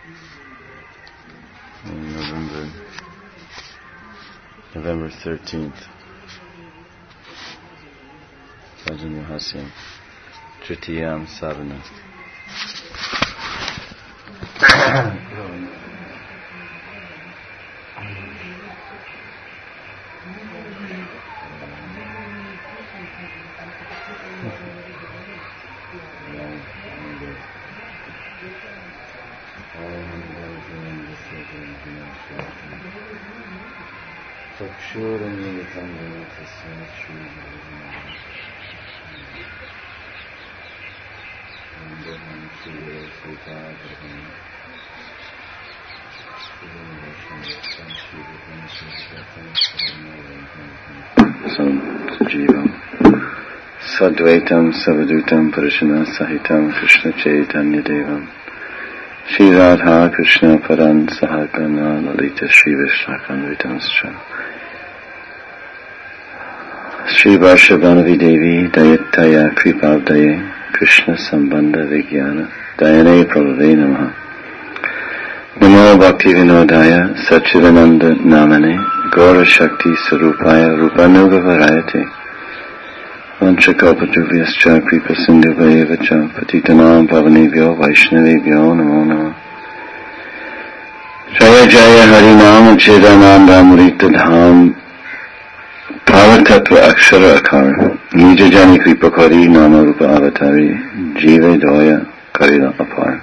November 13th. Bhajan Rahasyam. Tritiyam Sadhana. Sadvaitam Savadutam Parishana Sahitam Krishna Chaitanya Devam Shri Radha Krishna Paran Sahagana Lalita Shri Vishnakanvitam Scha Shri Varshabhanavi Devi Dayataya Kripavdaye Krishna Sambandha Vigyana Dayane Prabhave Namaha Namo Bhakti Vinodaya Sachidananda Namane Gaura Shakti Sarupaya Rupanuga Varayate Vanchakalpatruvyascha Kripa Sindhuvayavacha Patitanam Pavanebhyo Vaishnavebhyo Namo Namaha Jaya Jaya Harinam Chidananda Murita Dham Bhavatatva Akshara Akar Nija Jani Kripa Kari Nama Rupa Avatari Jiva Doya Karila Apar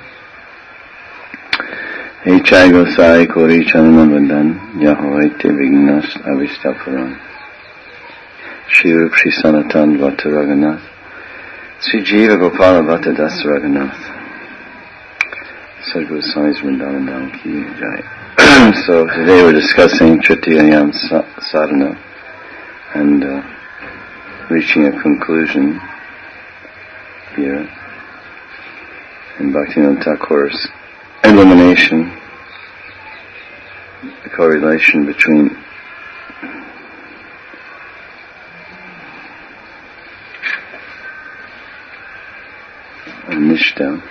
Echai Gosai Kori Chanana Vandan Yahovaite Vignas Avistapuram Shri Rup Shri Sanatan Vata Raghunath Sri Jiva Gopala Vata Das Raghunath Sadhguru Swami's Vrindavan Dham Ki Jai. So today we're discussing Tritiyayam Sadhana and reaching a conclusion here in Bhaktivinoda Thakur's illumination, the correlation between Nishta.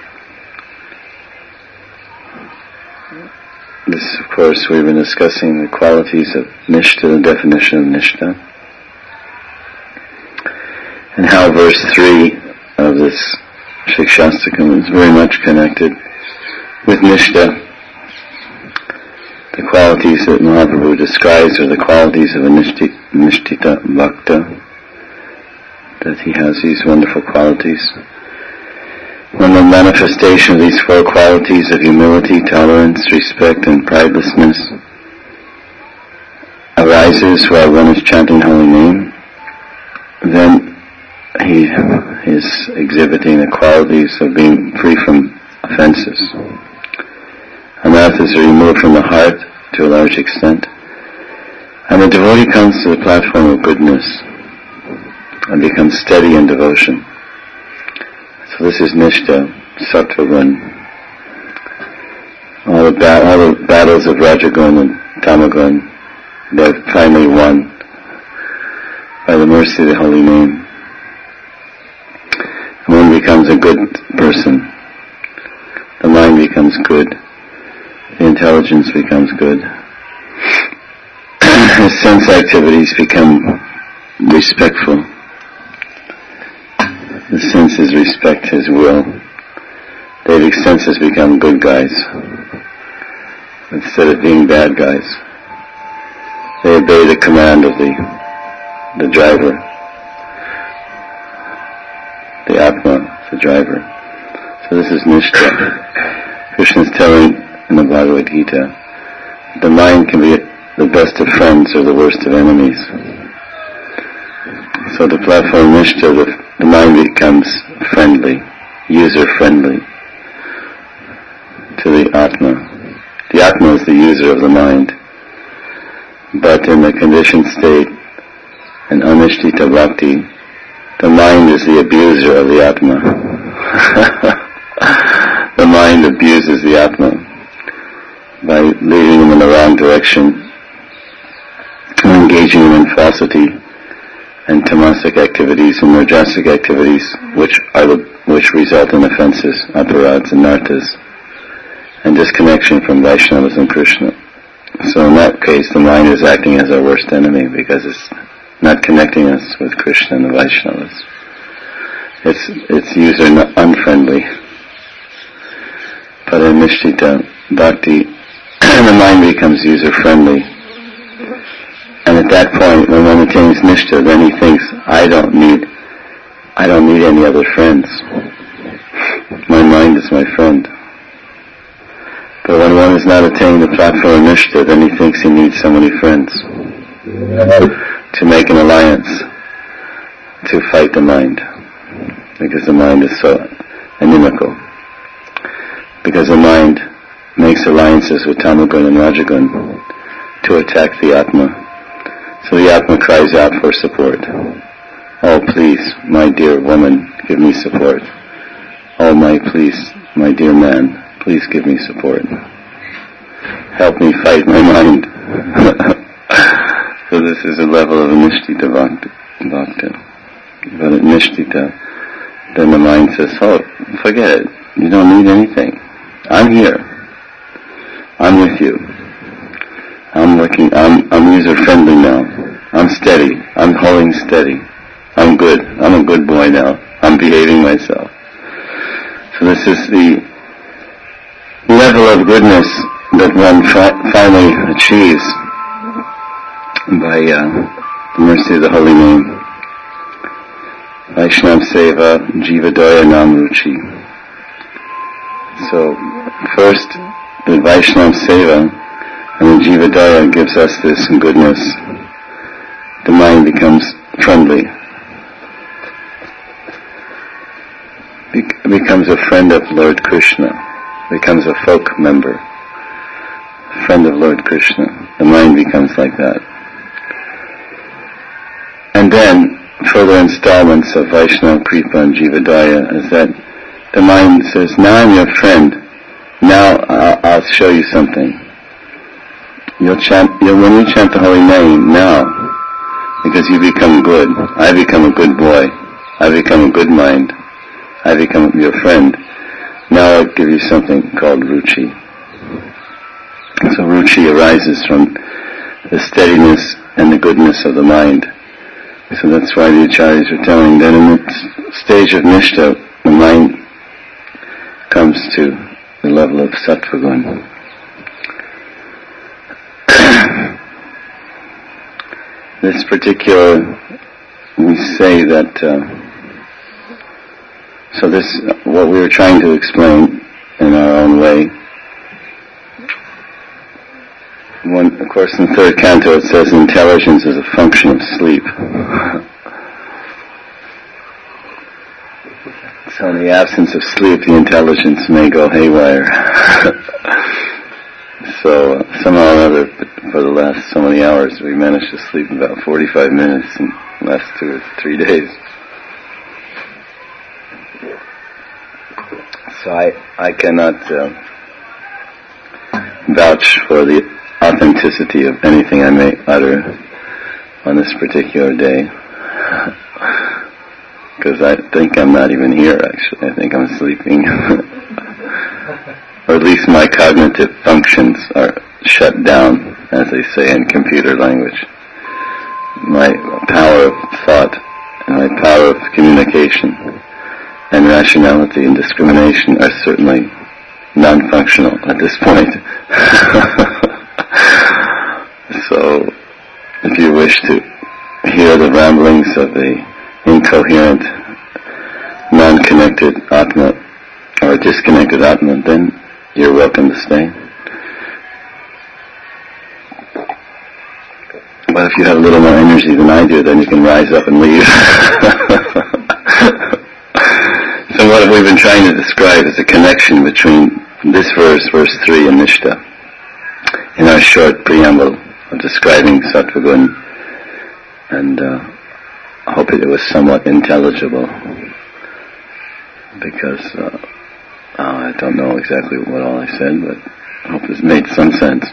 This, of course, we've been discussing the qualities of Nishta, the definition of Nishta, and how verse 3 of this Shikshastakam is very much connected with Nishta. The qualities that Mahaprabhu describes are the qualities of a Nishtita Bhakta, that he has these wonderful qualities. When the manifestation of these four qualities of humility, tolerance, respect, and pridelessness arises while one is chanting holy name, then he is exhibiting the qualities of being free from offenses. Anarthas are removed from the heart to a large extent, and the devotee comes to the platform of goodness and becomes steady in devotion. So this is Nishta, Sattva-gun. All the battles of Rajagun and Tamagun, they're finally won by the mercy of the holy name. And one becomes a good person. The mind becomes good. The intelligence becomes good. His sense activities become respectful. The senses respect his will. The senses become good guys instead of being bad guys. They obey the command of the driver, the Atma, the driver. So this is Nishta. Krishna is telling in the Bhagavad Gita, the mind can be the best of friends or the worst of enemies. So the platform Nishta, the mind becomes friendly, user-friendly to the Atma. The Atma is the user of the mind. But in the conditioned state, in Anishtita Bhakti, the mind is the abuser of the Atma. The mind abuses the Atma by leading him in the wrong direction, engaging him in falsity and tamasic activities and rajasic activities, which result in offenses, aparads and nartas. and disconnection from Vaishnavas and Krishna. So in that case, the mind is acting as our worst enemy because it's not connecting us with Krishna and the Vaishnavas. It's user unfriendly. But in Nishtita Bhakti, the mind becomes user friendly. And at that point, when one attains Nishtha, then he thinks, I don't need any other friends. My mind is my friend. But when one has not attained the platform of Nishtha, then he thinks he needs so many friends to make an alliance to fight the mind, because the mind is so inimical. Because the mind makes alliances with Tamagun and Rajagun to attack the Atma. So the Atma cries out for support. Oh, please, my dear woman, give me support. Oh, my dear man, please give me support. Help me fight my mind. So this is a level of Nishtita Bhakti. But at Nishtita, then the mind says, oh, forget it. You don't need anything. I'm here. I'm with you. I'm working. I'm user friendly now. I'm steady. I'm holding steady. I'm good. I'm a good boy now. I'm behaving myself. So this is the level of goodness that one finally achieves by the mercy of the holy name. Vaishnav Seva Jivadaya Nam Ruchi. So first the Vaishnav Seva and the Jivadaya gives us this goodness. The mind becomes friendly. Becomes a friend of Lord Krishna. Becomes a folk member. Friend of Lord Krishna. The mind becomes like that. And then further installments of Vaishnava Kripa and Jivadaya is that the mind says, now I'm your friend. Now I'll show you something. When you chant the holy name now, because you become good, I become a good boy, I become a good mind, I become your friend. Now I'll give you something called Ruchi. So Ruchi arises from the steadiness and the goodness of the mind. So that's why the Acharyas are telling that in the stage of Nishtha, the mind comes to the level of Sattva-gun. This particular, we say that, so this, what we were trying to explain in our own way, of course in the third canto it says intelligence is a function of sleep. So in the absence of sleep, the intelligence may go haywire. So somehow or other, for the last so many hours, we managed to sleep about 45 minutes in the last 2 or 3 days. So I cannot vouch for the authenticity of anything I may utter on this particular day. Because I think I'm not even here, actually. I think I'm sleeping. Or at least my cognitive functions are shut down, as they say in computer language. My power of thought and my power of communication and rationality and discrimination are certainly non-functional at this point. So, if you wish to hear the ramblings of the incoherent, non-connected Atma, or disconnected Atma, then you're welcome to stay. But if you have a little more energy than I do, then you can rise up and leave. So what we've been trying to describe is a connection between this verse, verse 3, and Nishtha, in our short preamble of describing Sattva-gun, and I hope it was somewhat intelligible, because I don't know exactly what all I said, but I hope it made some sense.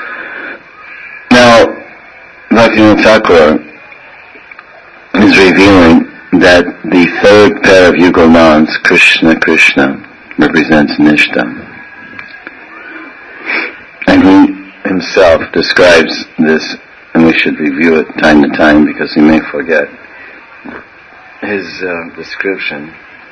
Now, Bhaktivinoda Thakur is revealing that the third pair of Yugalmans, Krishna Krishna, represents Nishtha. himself describes this, and we should review it time to time because we may forget. His description,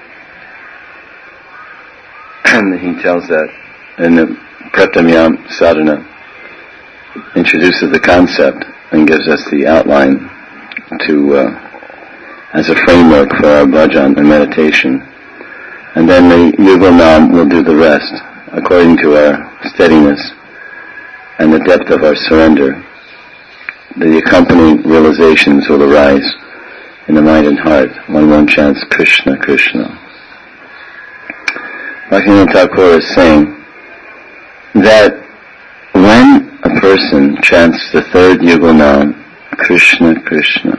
and he tells that in the Pratamyam Sadhana, introduces the concept and gives us the outline to as a framework for our bhajan and meditation. And then the Yugal will do the rest according to our steadiness and the depth of our surrender. The accompanying realizations will arise in the mind and heart when one chants Krishna, Krishna. Bhaktivinoda Thakur is saying that when a person chants the third Yugal Nam, Krishna, Krishna,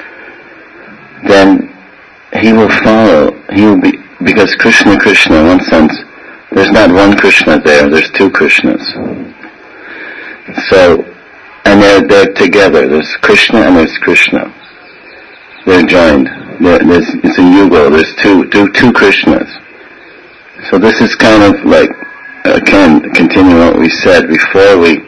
then he will follow, because Krishna, Krishna, in one sense, there's not one Krishna there's two Krishnas. So, and they're together, there's Krishna and there's Krishna. They're joined. It's a yugal, there's two Krishnas. So this is kind of like, again, continuing what we said, before we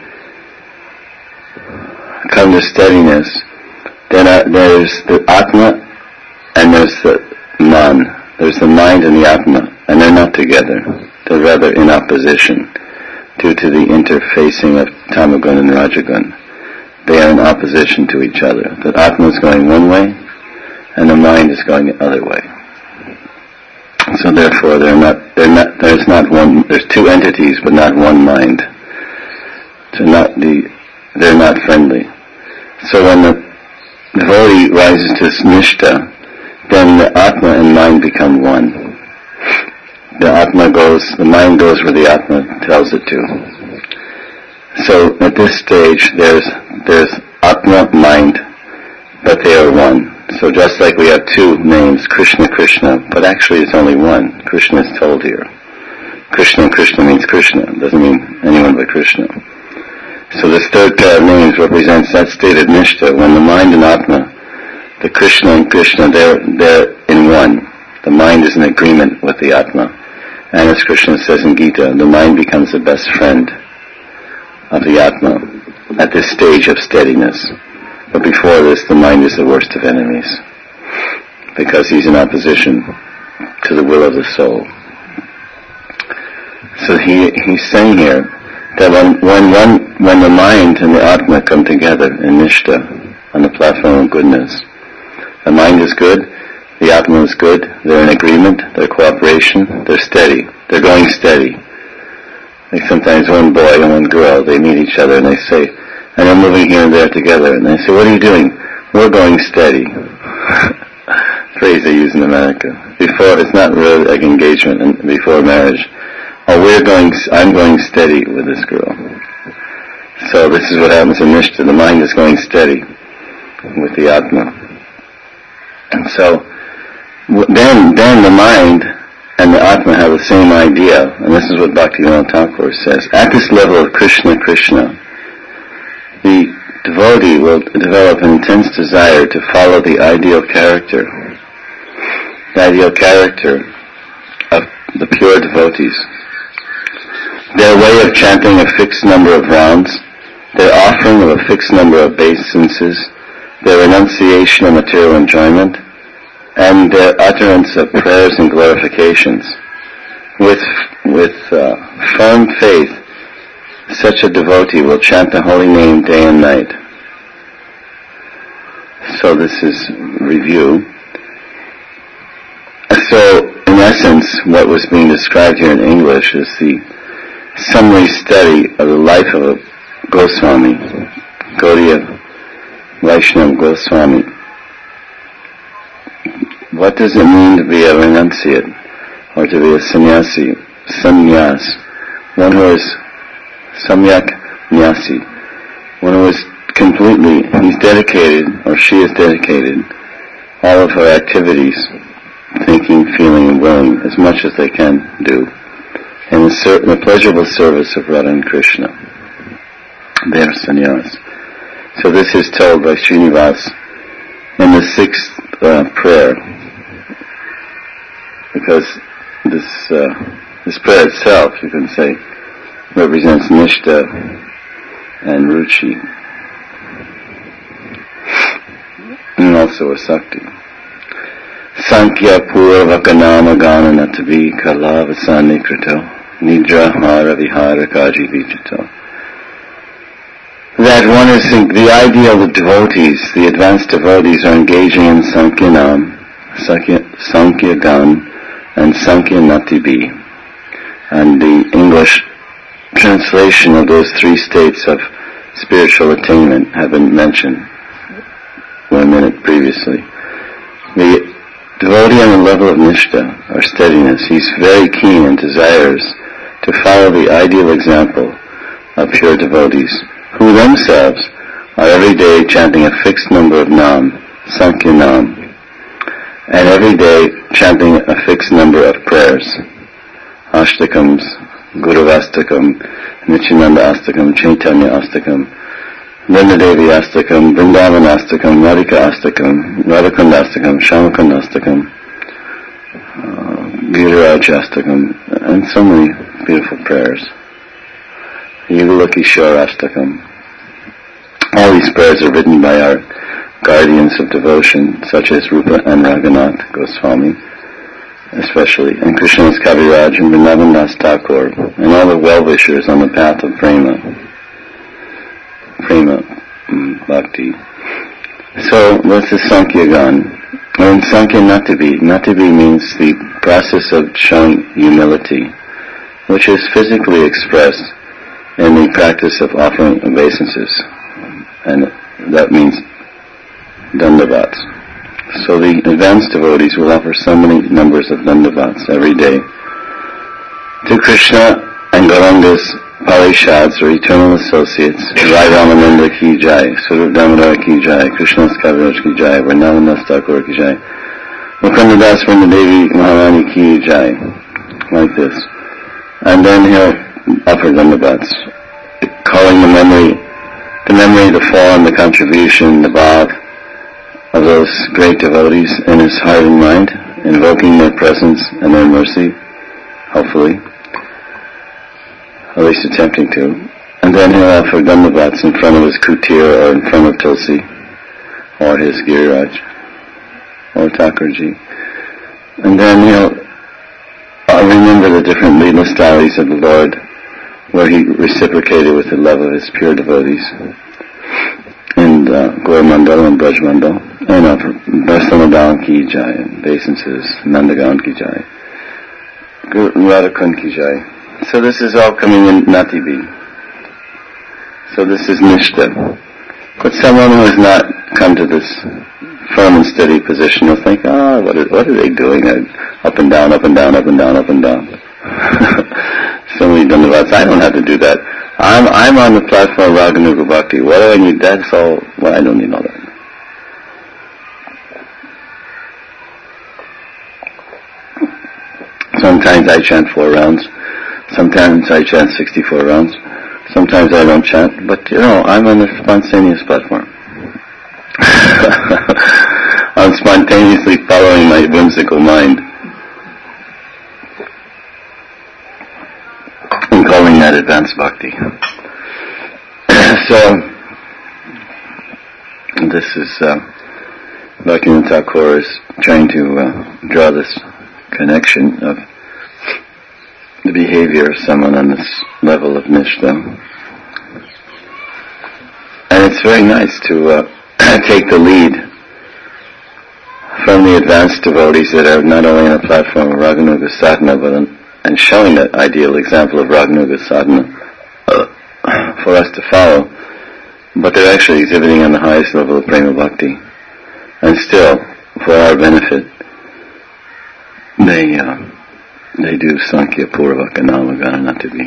come to steadiness, then there's the Atma and there's the Man. There's the mind and the Atma, and they're not together. They're rather in opposition due to the interfacing of Tamagun and Rajagun. They are in opposition to each other. The Atma is going one way, and the mind is going the other way. So therefore, there's two entities, but not one mind. So they're not friendly. So when the devotee rises to Nishta, then the Atma and mind become one. The mind goes where the Atma tells it to. So at this stage, there's Atma, mind, but they are one. So just like we have two names, Krishna, Krishna, but actually it's only one. Krishna is told here. Krishna means Krishna. It doesn't mean anyone but Krishna. So this third pair of names represents that state of Nishta, when the mind and Atma, the Krishna and Krishna, they're in one. The mind is in agreement with the Atma. And as Krishna says in Gita, the mind becomes the best friend of the Atma at this stage of steadiness. But before this, the mind is the worst of enemies, because he's in opposition to the will of the soul. So he's saying here that when the mind and the Atma come together in Nishta, on the platform of goodness, the mind is good, the Atma is good, they're in agreement, they're cooperation, they're steady, they're going steady. Like sometimes one boy and one girl, they meet each other and they say, and they're moving here and there together, and they say, what are you doing? We're going steady. Phrase they use in America. Before, it's not really like engagement, and before marriage. I'm going steady with this girl. So this is what happens in Nishta. The mind is going steady with the Atma. And so, then the mind and the Atma have the same idea, and this is what Bhaktivinoda Thakur says. At this level of Krishna, Krishna, the devotee will develop an intense desire to follow the ideal character of the pure devotees. Their way of chanting a fixed number of rounds, their offering of a fixed number of obeisances, their renunciation of material enjoyment, and their utterance of prayers and glorifications. With firm faith, such a devotee will chant the holy name day and night. So this is review. So, in essence, what was being described here in English is the summary study of the life of a Goswami, Gaudiya Vaishnava Goswami. What does it mean to be a renunciate, or to be a sannyasi? Sannyas, one who is samyak nyasi, one who is completely, he's dedicated, or she is dedicated, all of her activities, thinking, feeling, and willing, as much as they can do, in the pleasurable service of Radha and Krishna. They are sannyas. So this is told by Srinivas in the sixth prayer, because this prayer itself, you can say, represents Nishta and Ruchi, and also a Sakti. Sankhya Purvaka Nama Gana Natavi Kalavasani Krito Nidra Hara Vihara Kaji Vijito. That one is the ideal of devotees, the advanced devotees are engaging in Sankhyanam, Sankhya Gan, and Sankhya Natibi. And the English translation of those three states of spiritual attainment have been mentioned 1 minute previously. The devotee on the level of Nishtha, or steadiness, he's very keen and desires to follow the ideal example of pure devotees, who themselves are every day chanting a fixed number of Nam, Sankhya Nam, and every day chanting a fixed number of prayers, Ashtakams, Guruvastakam, Nityananda Astakam, Chaitanya Astakam, Vrindadevi Astakam, Vrindavan Astakam, Radhika Astakam, Radhakund Astakam, Shamakund Astakam, Giriraj Astakam, and so many beautiful prayers. Yugalakishore Astakam. All these prayers are written by our guardians of devotion, such as Rupa and Raghunath Goswami, especially, and Krishnadas Kaviraj and Vrindavan Das Thakur, and all the well-wishers on the path of Prema Bhakti. So, what's the Sankhya Gan? Well, in Sankhya Natibi, Natibi means the process of showing humility, which is physically expressed in the practice of offering obeisances, and that means dandavats. So the advanced devotees will offer so many numbers of dandavats every day to Krishna and Gauranga's Parishads, or eternal associates, Rai Ramananda ki jai, Swarup Damodar ki jai, Krishnadas Kaviraj ki jai, Vrindavan Das Thakur ki jai, Mukundadas Vrindadevi Maharani ki jai, like this. And then he'll offer dandavats, calling the memory, the form, the contribution, the bhav of those great devotees in his heart and mind, invoking their presence and their mercy, hopefully, at least attempting to. And then he'll offer dandavats in front of his kutir, or in front of Tulsi, or his Giriraj, or Thakurji. And then he'll remember the different Leela styles of the Lord, where he reciprocated with the love of his pure devotees, and Gaur Mandal and Braj Mandal, and Barsamadal ki jai, and obeisances, Nandagan ki jai, Radhakund ki jai. So this is all coming in Natibi. So this is Nishtha. But someone who has not come to this firm and steady position will think, what are they doing? Up and down, up and down, up and down, up and down. So many dandavats. I don't have to do that. I'm on the platform of Raganuga Bhakti. What do I need? That's all. Well, I don't need all that. Sometimes I chant 4 rounds. Sometimes I chant 64 rounds. Sometimes I don't chant. But, I'm on the spontaneous platform. I'm spontaneously following my whimsical mind and calling that advanced bhakti. So, this is Bhaktivinoda Thakur is trying to draw this connection of the behavior of someone on this level of Nishtha. And it's very nice to take the lead from the advanced devotees that are not only on a platform of Raganuga Sadhana, but and showing that ideal example of Raganuga Sadhana for us to follow, but they're actually exhibiting on the highest level of Prema Bhakti. And still, for our benefit, they do Sankhya Purvaka Namagana Natavi.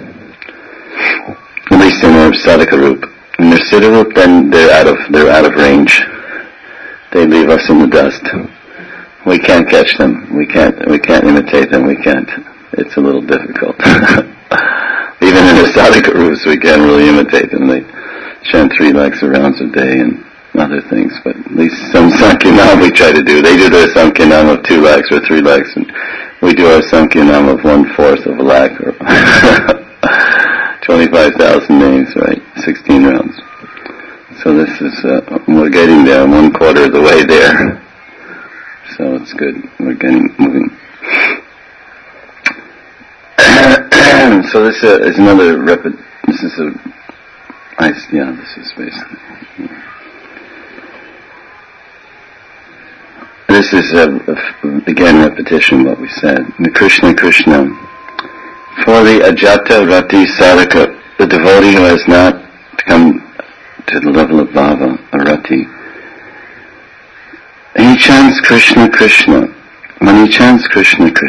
At least in their Sadhaka Rup. In their Siddha Rup, then they're out of range. They leave us in the dust. We can't catch them. We can't imitate them. We can't. It's a little difficult. Even in the Sadhaka Rups, we can't really imitate them. They chant 3 lakhs of rounds a day and other things, but at least some Sankyanam we try to do. They do their Sankyanam of 2 lakhs or 3 lakhs, and we do our Sankyanam of 1/4 of a lakh, or 25,000 names, right? 16 rounds. So this is, we're getting there, 1/4 of the way there. So it's good, we're getting moving. So this is another this is basically. This is again repetition what we said. The Krishna. For the Ajata Rati Sadhaka, the devotee who has not come to the level of Bhava, or Rati, he chants Krishna. When he chants Krishna, and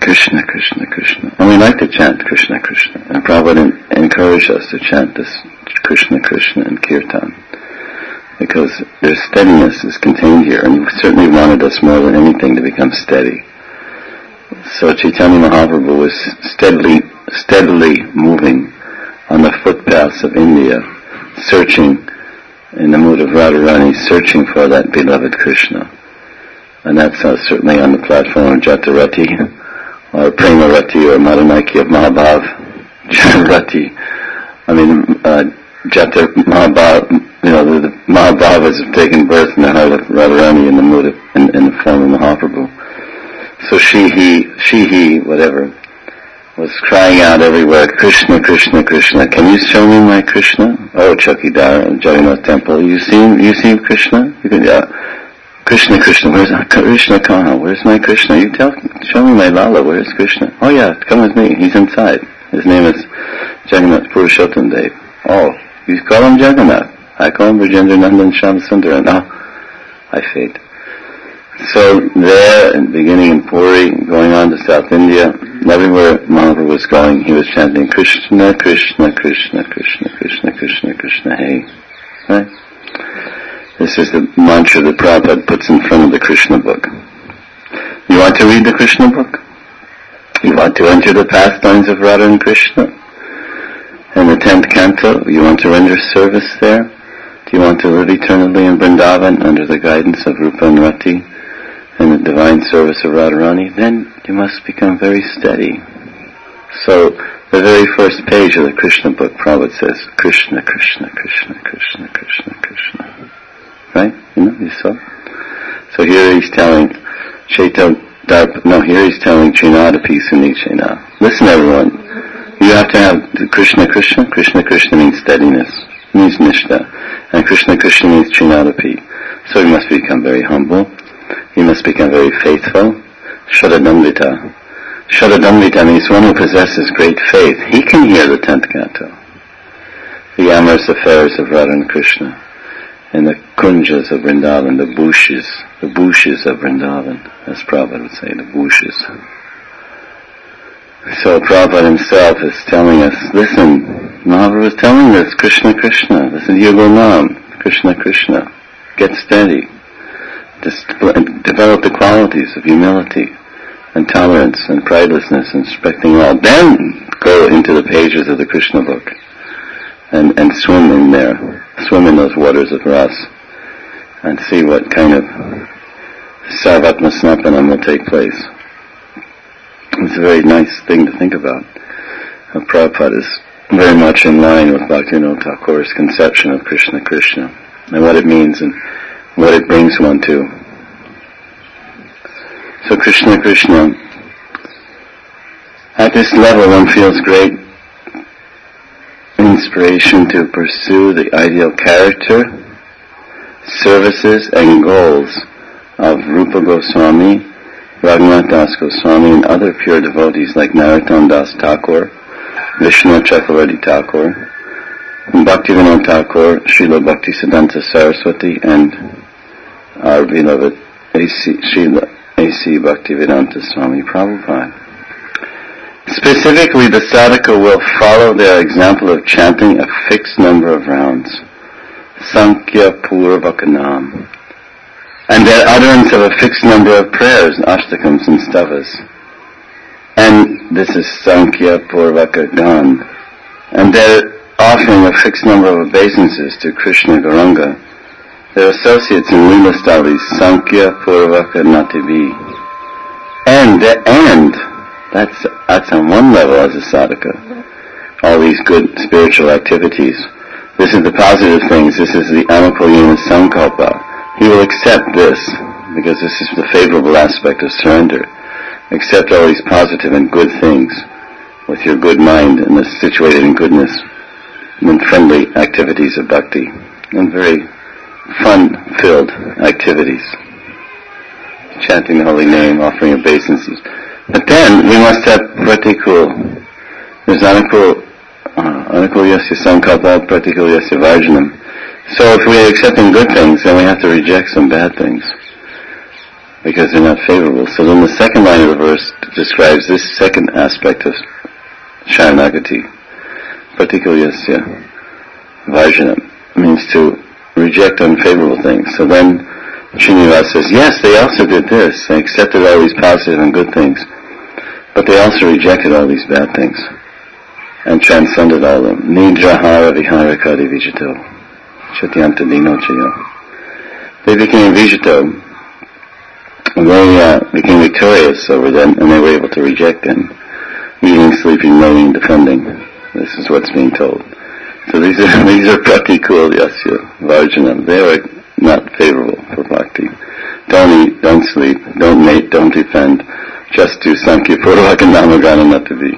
we like to chant Krishna, and Prabhupada encouraged us to chant this Krishna in Kirtan, because their steadiness is contained here, and he certainly wanted us more than anything to become steady. So Chaitanya Mahaprabhu was steadily moving on the footpaths of India, searching in the mood of Radharani, searching for that beloved Krishna. And that's certainly on the platform of Jatarati, or Prema Rati, or Madanaki of Mahabhav. Jatarati. Jata Mahabhav, the Mahabhavas have taken birth in the heart of Radharani in the mood of, in the form of Mahaprabhu. So she, he, whatever, was crying out everywhere, Krishna. Can you show me my Krishna? Oh, Chowkidar and Jagannath Temple. You seen Krishna? You can, yeah. Krishna, where's Krishna? Where's my Krishna? Show me my Lala, where's Krishna? Oh yeah, come with me, he's inside. His name is Jagannath Purushottam Dev. Oh, you call him Jagannath. I call him Brajendra Nandan Shyamasundara. No, I fade. So there, beginning in Puri, going on to South India, everywhere Mahaprabhu was going, he was chanting Krishna, hey. Right? This is the mantra that Prabhupada puts in front of the Krishna book. You want to read the Krishna book? You want to enter the pastimes of Radha and Krishna? In the 10th canto, you want to render service there? Do you want to live eternally in Vrindavan under the guidance of Rupa and Rati in the divine service of Radharani? Then you must become very steady. So, the very first page of the Krishna book, Prabhupada says, Krishna. Right? You saw? So here he's telling here he's telling Trinadapi Sunichena. Listen everyone, you have to have the Krishna means steadiness, means Nishta, and Krishna means Trinadapi. So you must become very humble, you must become very faithful. Shradadamvita means one who possesses great faith. He can hear the 10th canto, the amorous affairs of Radha and Krishna, in the kunjas of Vrindavan, the bushes of Vrindavan, as Prabhupada would say, the bushes. So Prabhupada himself is telling us, listen, Mahaprabhu is telling us, Krishna, listen to your Gurunam, Krishna, get steady, just develop the qualities of humility, and tolerance, and pridelessness, and respecting all. Then go into the pages of the Krishna book, and swim in there. Swim in those waters of Ras and see what kind of Sarvatma Snapanam will take place. It's a very nice thing to think about. Prabhupada is very much in line with Bhaktivinoda Thakur's conception of Krishna and what it means and what it brings one to. So Krishna, at this level one feels great inspiration to pursue the ideal character, services and goals of Rupa Goswami, Raghunath Das Goswami and other pure devotees like Narottam Das Thakur, Vishnu Chakravarti Thakur, Bhaktivinoda Thakur, Srila Bhaktisiddhanta Saraswati and our beloved Srila A.C. Bhaktivedanta Swami Prabhupada. Specifically, the sadhaka will follow their example of chanting a fixed number of rounds, Sankhya Purvakanam, and their utterance of a fixed number of prayers, ashtakams and stavas. And this is Sankhya Purvakagan. And their offering a fixed number of obeisances to Krishna Gauranga, their associates in Leela Stalis, Sankhya Purvaka Nativi. And that's on one level as a sadhaka. All these good spiritual activities. This is the positive things. This is the anukulyena sankalpa. He will accept this, because this is the favorable aspect of surrender. Accept all these positive and good things with your good mind and is situated in goodness and friendly activities of bhakti and very fun-filled activities. Chanting the holy name, offering obeisances. But then we must have pratikul. There's anukulyasya sankalpa, pratikulyasya varjanam. So if we are accepting good things, then we have to reject some bad things, because they're not favorable. So then the second line of the verse describes this second aspect of Sharanagati. Pratikulyasya varjanam means to reject unfavorable things. So then Srinivas says, yes, they also did this. They accepted all these positive and good things, but they also rejected all these bad things and transcended all of them. Nidrahara viharakadi vijito. Chatyanta dino chayo. They became vijito. They became victorious over them, and they were able to reject them. Eating, sleeping, knowing, defending. This is what's being told. So these are pratikulyasya varjanam. They are not favorable for bhakti. Don't eat, don't sleep, don't mate, don't defend. Just do sankhya purvaka namagana natavi.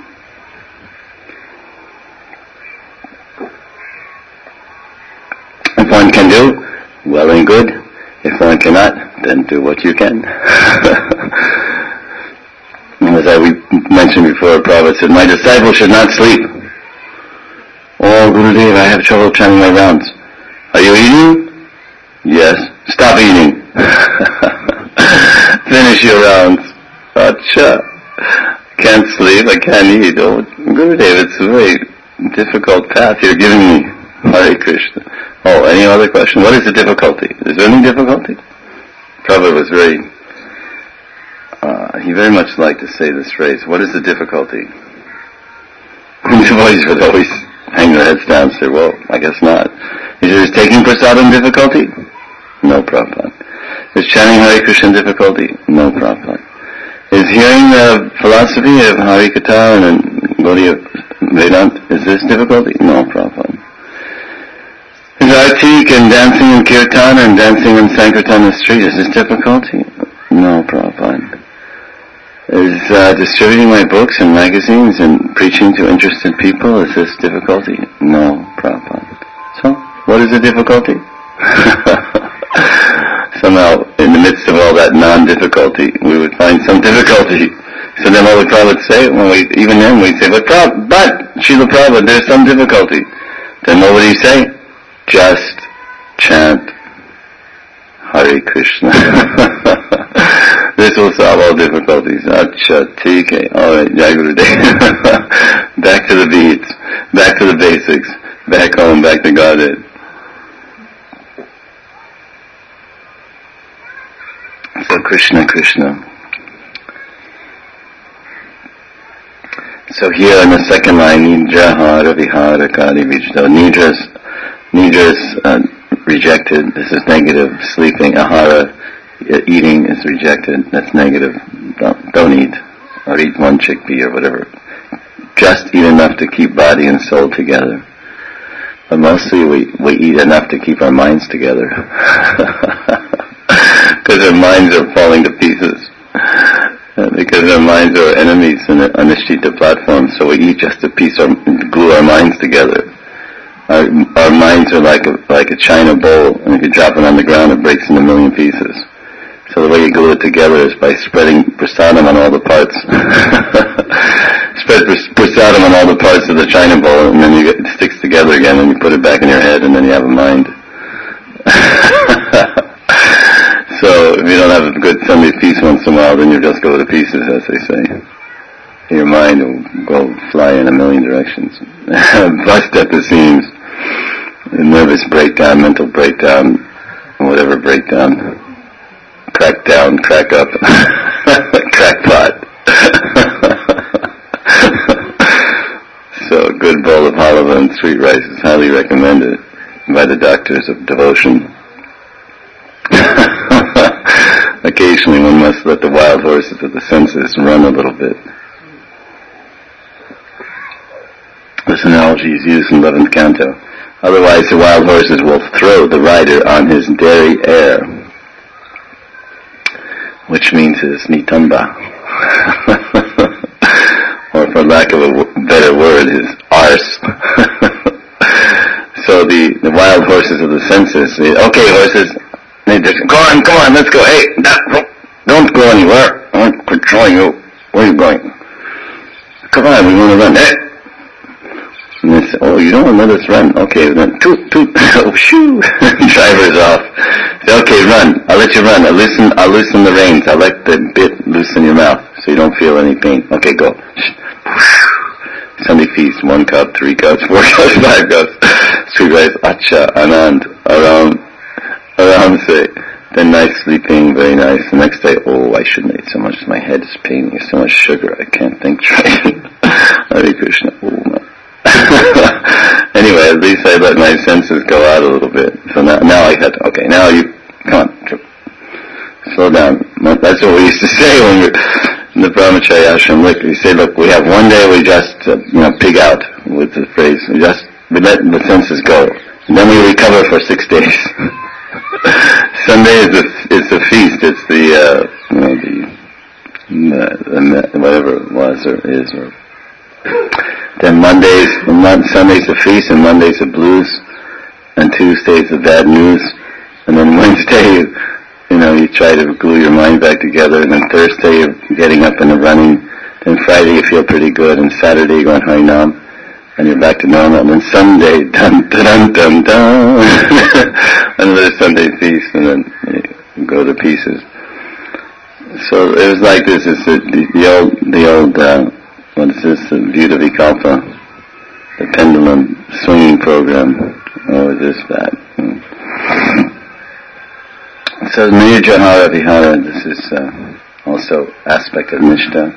If one can do, well and good. If one cannot, then do what you can. As we mentioned before, Prabhupada said, my disciples should not sleep. Oh, Gurudev, I have trouble chanting my rounds. Are you eating? Yes. Stop eating. Finish your rounds. Acha. Can't sleep, I can't eat. Oh, Gurudev, it's a very difficult path you're giving me. Hare Krishna. Oh, any other question? What is the difficulty? Is there any difficulty? Prabhupada was he very much liked to say this phrase, what is the difficulty? The boys would always hang their heads down and say, well, I guess not. Is taking prasadam difficulty? No Prabhupada. Is chanting Hare Krishna difficulty? No Prabhupada. Is hearing the philosophy of Harikatha and Gaudiya Vedanta, is this difficulty? No Prabhupada. Is artik and dancing in kirtan and dancing in sankirtan in the street, is this difficulty? No Prabhupada. Is distributing my books and magazines and preaching to interested people, is this difficulty? No Prabhupada. So, what is the difficulty? Somehow, in the midst of all that non-difficulty, we would find some difficulty. So then what would Prabhupada say? Even then we'd say, but Srila Prabhupada, there's some difficulty. Then what would he say? Just chant Hare Krishna. This will solve all difficulties. Acha, TK. Alright, Jai Gurudev. Back to the beats. Back to the basics. Back home, back to Godhead. So Krishna, Krishna. So here in the second line, Nidrahara vihara kari vijito. Nidra's rejected. This is negative. Sleeping, ahara, eating is rejected. That's negative. Don't eat. Or eat one chickpea or whatever. Just eat enough to keep body and soul together. But mostly we eat enough to keep our minds together. Because our minds are falling to pieces. Because our minds are enemies on the Nishtita platform, so we eat just to glue our minds together. Our minds are like a china bowl, and if you drop it on the ground, it breaks into a million pieces. So the way you glue it together is by spreading prasadam on all the parts. Spread prasadam on all the parts of the china bowl, and then it sticks together again, and you put it back in your head, and then you have a mind. So if you don't have a good Sunday peace once in a while, then you just go to pieces, as they say. Your mind will go fly in a million directions. Bust at the seams. Nervous breakdown, mental breakdown, whatever breakdown. Crack down, crack up. Crackpot. So a good bowl of halava and sweet rice is highly recommended by the doctors of devotion. Occasionally one must let the wild horses of the senses run a little bit. This analogy is used in 11th Canto. Otherwise the wild horses will throw the rider on his derriere, which means his nitamba, or for lack of a better word, his arse. So the wild horses of the senses say, okay horses, they just, come on, let's go, hey, don't go anywhere, I won't control you, where are you going? Come on, we want to run, hey! And they say, oh, you don't want to let us run, okay, then toot, oh, shoo, driver's off. Say, okay, run, I'll let you run, I'll loosen the reins, I'll let the bit loosen your mouth, so you don't feel any pain. Okay, go. Sunday feast, 1 cup, 3 cups, 4 cups, 5 cups, sweet rice, acha, anand, aram say, then nice sleeping, very nice. The next day, oh, I shouldn't eat so much, my head is paining, there's so much sugar, I can't think straight. Hare Krishna, oh no. Anyway, at least I let my senses go out a little bit. So now I had to, okay, now you, come on, slow down. That's what we used to say when we were in the brahmacharya ashram. Look, we say, look, we have one day we just, pig out with the phrase. We let the senses go. And then we recover for 6 days. Sunday is the feast. It's the whatever it was or is. Or then Sunday's the feast, and Monday's the blues, and Tuesday's the bad news, and then Wednesday, you try to glue your mind back together, and then Thursday you're getting up and running, then Friday you feel pretty good, and Saturday you're going Harinam, and you're back to normal, and then Sunday, dun dun dun dun, another Sunday feast, and then you go to pieces. So it was like this. It's the old. What is this? The Vyuta Vikalpa, the pendulum swinging program. Oh, this, that. So Nirjahara Vihara. This is also aspect of Nishta.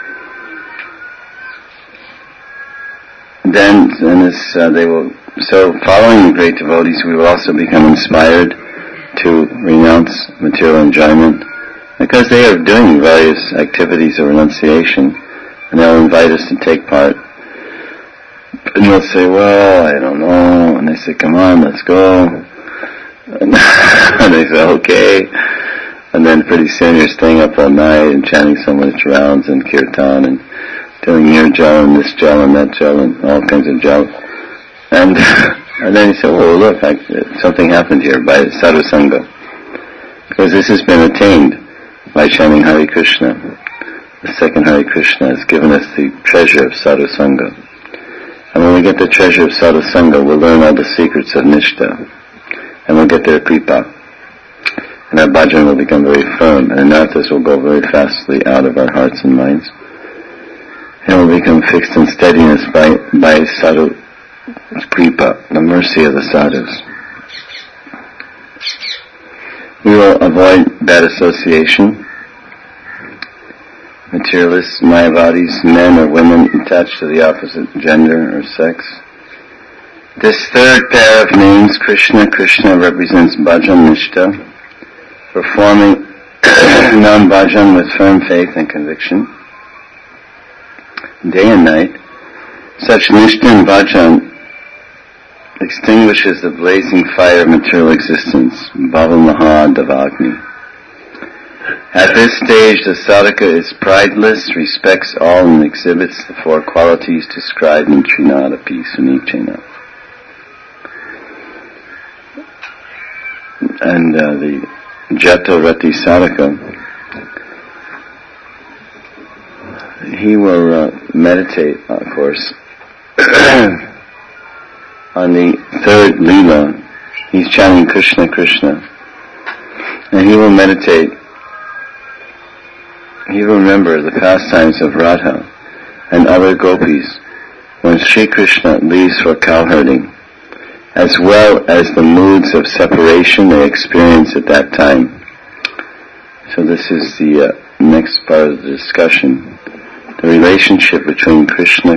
Then they will. So following the great devotees, we will also become inspired to renounce material enjoyment, because they are doing various activities of renunciation, and they'll invite us to take part. And we'll say, well, I don't know. And they say, come on, let's go. And they say, okay. And then pretty soon you're staying up all night and chanting so much rounds and kirtan and doing nirjal and this jal and that jal and all kinds of jal. And then you say, oh, look, something happened here by sadhu sangha. Because this has been attained by chanting Hare Krishna. The second Hare Krishna has given us the treasure of sadhu sangha. And when we get the treasure of sadhu sangha, we'll learn all the secrets of Nishta. And we'll get their kripa. And our bhajan will become very firm. And anarthas will go very fastly out of our hearts and minds. And we'll become fixed in steadiness by sadhu kripa, the mercy of the sadhus. We will avoid bad association. Materialists, mayavadis, men or women attached to the opposite gender or sex. This third pair of names, Krishna represents bhajan nishta, performing non-bhajan with firm faith and conviction. Day and night, such nishta and bhajan extinguishes the blazing fire of material existence, bhava maha davagni. At this stage, the sadhaka is prideless, respects all, and exhibits the 4 qualities described in Trinadapi Sunichena. And the Jatorati sadhaka, he will meditate, of course, on the third Leela. He's chanting Krishna, and he will meditate. He will remember the pastimes of Radha and other gopis when Sri Krishna leaves for cow herding, as well as the moods of separation they experience at that time. So this is the next part of the discussion, the relationship between Krishna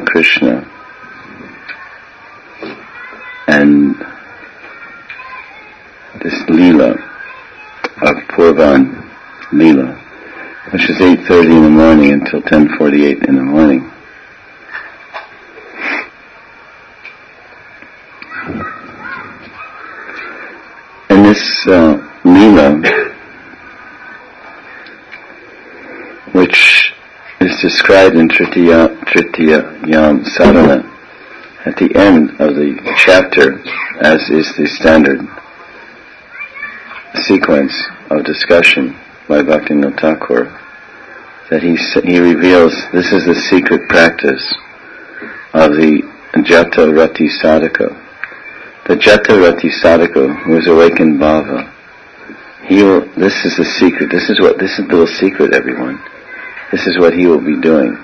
and this Leela of Purvan Leela, which is 8:30 in the morning until 10:48 in the morning. this Leela, which is described in Tritiyam Sadhana at the end of the chapter, as is the standard sequence of discussion by Bhaktivinoda Thakur, that he reveals this is the secret practice of the Jata Rati Sadhaka. The Jata Rati Sadhaka, who is awakened bhava, this is the secret, this is the little secret, everyone. This is what he will be doing.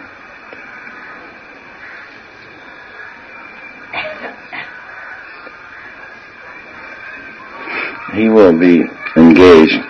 He will be engaged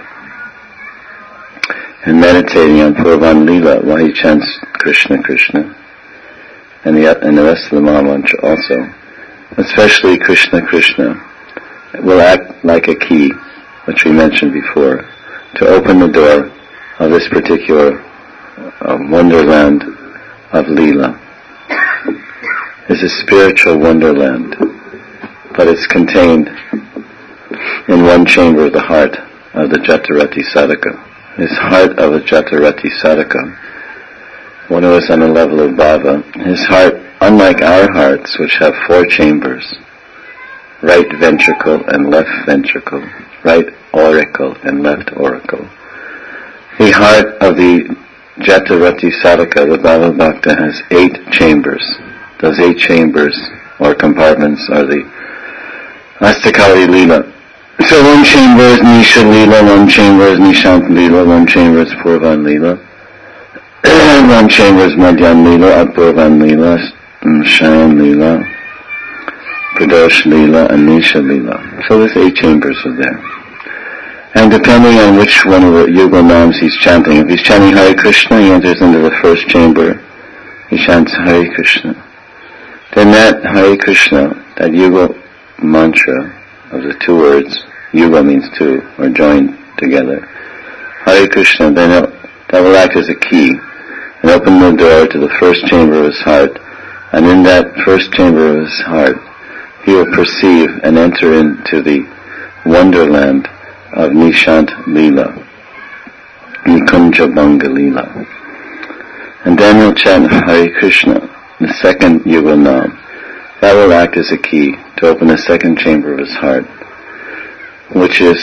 in meditating on Purvan Leela while he chants Krishna Krishna, and the rest of the Maha Mantra also. Especially Krishna Krishna will act like a key, which we mentioned before, to open the door of this particular wonderland of Leela. It's a spiritual wonderland, but it's contained in one chamber of the heart of the Jatarati Sadhaka. His heart of a Jatarati Sadhaka, one who is on the level of bhava, his heart, unlike our hearts, which have 4 chambers, right ventricle and left ventricle, right auricle and left auricle, the heart of the Jatarati Sadhaka, the Bhava Bhakta, has 8 chambers. Those 8 chambers, or compartments, are the Astakali Leela. So one chamber is Nisha Leela, one chamber is Nishant Leela, one chamber is Purvan Leela, one chamber is Madhyan Leela, Apurvan Leela, Shayan Leela, Pradosh Leela, and Nisha Leela. So there's 8 chambers are there. And depending on which one of the Yugal Nams he's chanting, if he's chanting Hare Krishna, he enters into the first chamber, he chants Hare Krishna. Then that Hare Krishna, that Yugal mantra of the 2 words, Yuga means 2, or joined together, Hare Krishna, then that will act as a key and open the door to the first chamber of his heart, and in that first chamber of his heart he will perceive and enter into the wonderland of Nishant Leela, Nikunja Bhanga Leela. And then he'll chant Hare Krishna, the second Yuga Nam. That will act as a key to open the second chamber of his heart, which is,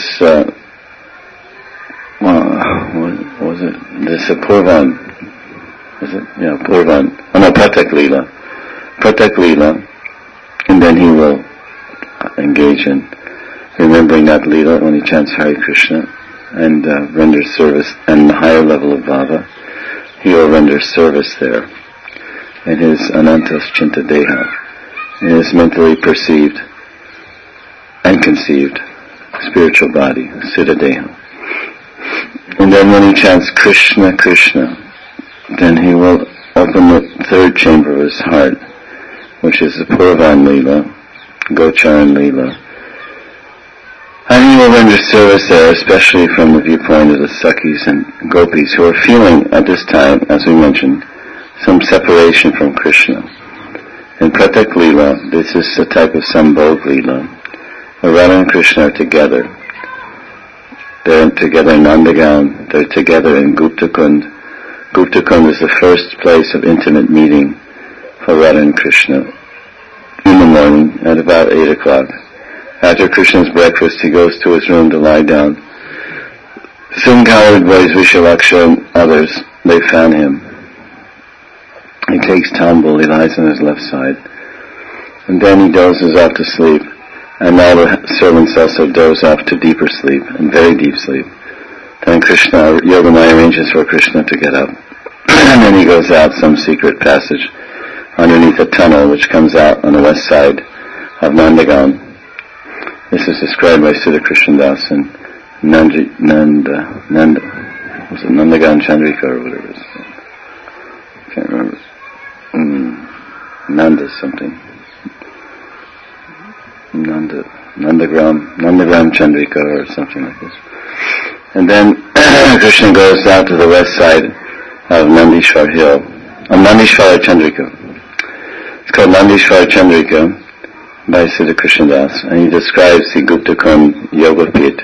what was it? This Purvan. Was it? Yeah, Purvan. Oh no, Pratak Leela. Pratak Leela. And then he will engage in remembering that Leela when he chants Hare Krishna and renders service, and the higher level of bhava, he will render service there in his Anantas Chintadeha, in his mentally perceived and conceived spiritual body, Siddhadeha. And then when he chants Krishna Krishna, then he will open the 3rd chamber of his heart, which is the Purvan Leela, Gocharan Leela. And he will render service there, especially from the viewpoint of the Sakhis and Gopis, who are feeling at this time, as we mentioned, some separation from Krishna. In Pratak Leela, this is a type of Sambhog Leela, where Radha and Krishna are together. They're together in Nandagaon, they're together in Gupta Kund. Gupta Kund is the first place of intimate meeting for Radha and Krishna in the morning at about 8 o'clock. After Krishna's breakfast, he goes to his room to lie down. Soon cowed boys, Vishalaksha and others, they found him. He takes Tambul, he lies on his left side, and then he dozes off to sleep, and all the servants also doze off to deeper sleep, and very deep sleep. Then Krishna, Yogamaya arranges for Krishna to get up, and then he goes out some secret passage underneath a tunnel which comes out on the west side of Nandagaon. This is described by Siddha Krishna Das and Nandagan Chandrika or whatever it is. I can't remember. Nanda something. Nandagram Chandrika or something like this. And then Krishna goes out to the west side of Nandishwar Hill, Nandishwar Chandrika. It's called Nandishwar Chandrika. by Siddha Krishnadas, and he describes the Gupta Kund Yogapit,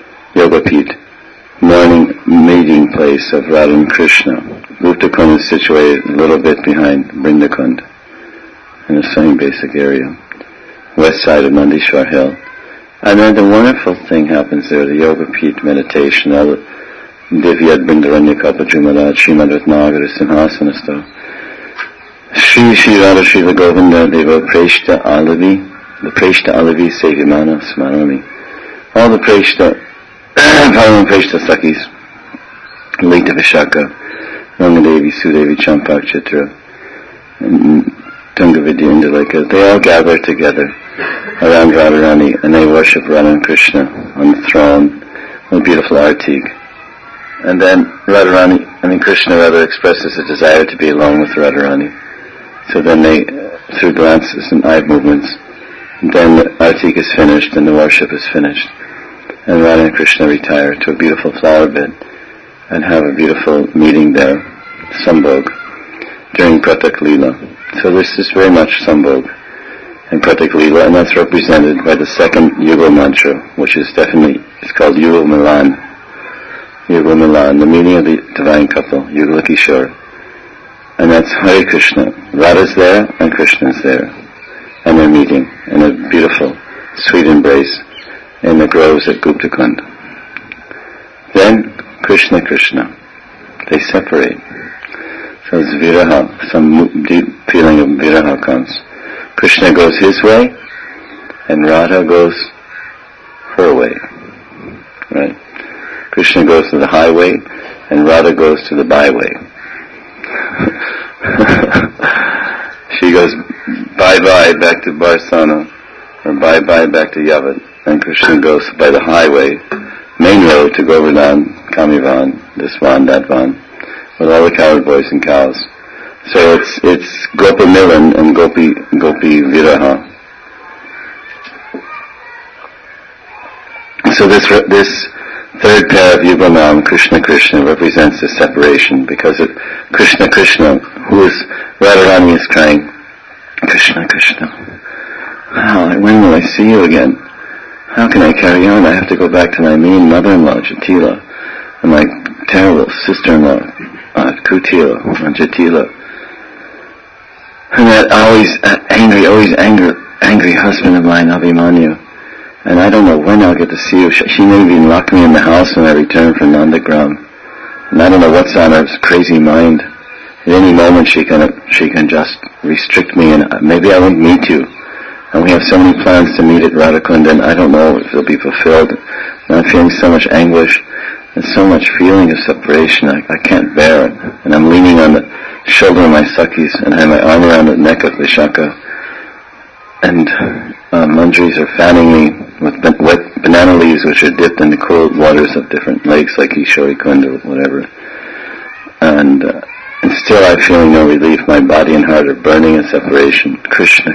morning meeting place of Radha and Krishna. Gupta Kund is situated a little bit behind Vrindakund, in the same basic area, west side of Nandishwar Hill. And then the wonderful thing happens there, the Yogapit meditation, all the Divyad Brindaranya Kalpajumalad, Srimad Ratnagara Simhasanastha, Shri Radha Srila Govinda Deva Preshta Alavi, the Preshta Alavi Sevimana Smarami. All the Preshta, Bhagavan Preshta Sakis, Lita Vishaka, Rangadevi, Sudevi, Champak Chitra, and Tungavidya Indalika, they all gather together around Radharani and they worship Radha and Krishna on the throne, with a beautiful artik. And then Krishna rather expresses a desire to be alone with Radharani. So then they, through glances and eye movements, then the artik is finished and the worship is finished. And Radha and Krishna retire to a beautiful flower bed and have a beautiful meeting there, Sambhog, during Pratak Leela. So this is very much Sambhog and Pratak Leela, and that's represented by the second Yugal mantra, which is definitely, it's called Yugal Milan. Yugal Milan, the meeting of the divine couple, Yugal Kishore. And that's Hare Krishna. Radha's there and Krishna's there. And they're meeting in a beautiful, sweet embrace in the groves at Gupta Kund. Then, Krishna, they separate. So it's viraha, some deep feeling of viraha comes. Krishna goes his way, and Radha goes her way. Right? Krishna goes to the highway, and Radha goes to the byway. She goes bye-bye back to Barsana, or bye-bye back to Yavat, and Krishna goes by the highway, main road to Govardhan, Kamivan, this van, that van, with all the cowherd boys and cows. So it's Gopa Milan and Gopi Viraha. So this third pair of Yuganam, Krishna, represents the separation, because Krishna, who is, Radharani is crying, Krishna, when will I see you again? How can I carry on? I have to go back to my mean mother-in-law, Jatila, and my terrible sister-in-law, Kutila, Jatila, and that always angry husband of mine, Abhimanyu. And I don't know when I'll get to see you. She may even lock me in the house when I return from Nandagram. And I don't know what's on her crazy mind. At any moment she can just restrict me, and maybe I won't meet you. And we have so many plans to meet at Radhakund, and I don't know if they'll be fulfilled. And I'm feeling so much anguish and so much feeling of separation. I can't bear it. And I'm leaning on the shoulder of my Sakis, and I have my arm around the neck of Vishaka. And Manjaris are fanning me with wet banana leaves, which are dipped in the cold waters of different lakes like Ishori Kund or whatever. And still I'm feeling no relief. My body and heart are burning in separation. Krishna.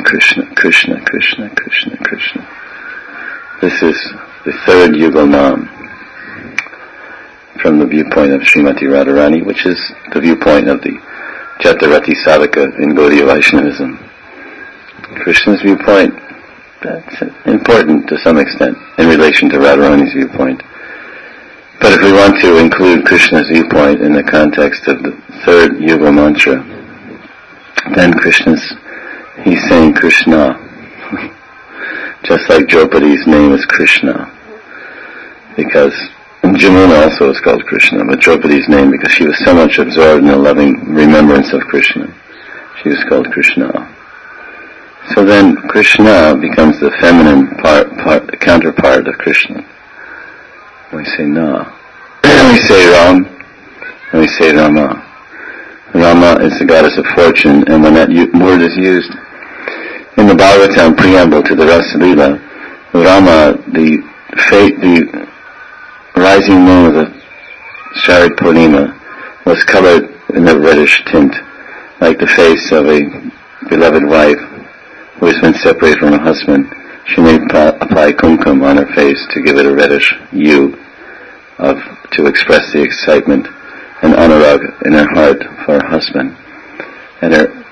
This is the third Yugal Nam from the viewpoint of Srimati Radharani, which is the viewpoint of the Jatarati Sadhaka in Gaudiya Vaishnavism. Krishna's viewpoint, that's important to some extent in relation to Radharani's viewpoint. But if we want to include Krishna's viewpoint in the context of the third Yuga mantra, then he's saying Krishna. Just like Draupadi's name is Krishna. Because Jamuna also is called Krishna, but Draupadi's name, because she was so much absorbed in the loving remembrance of Krishna, she was called Krishna. So then Krishna becomes the feminine counterpart of Krishna. We say Na. We say Ram. And we say Rama. Rama is the goddess of fortune, and when that word is used in the Bhagavatam preamble to the Rasa Leela, Rama, the rising moon of the Sharad Purnima, was colored in a reddish tint, like the face of a beloved wife who has been separated from her husband. She may apply kumkum on her face to give it a reddish hue, to express the excitement and anurag in her heart for her husband. And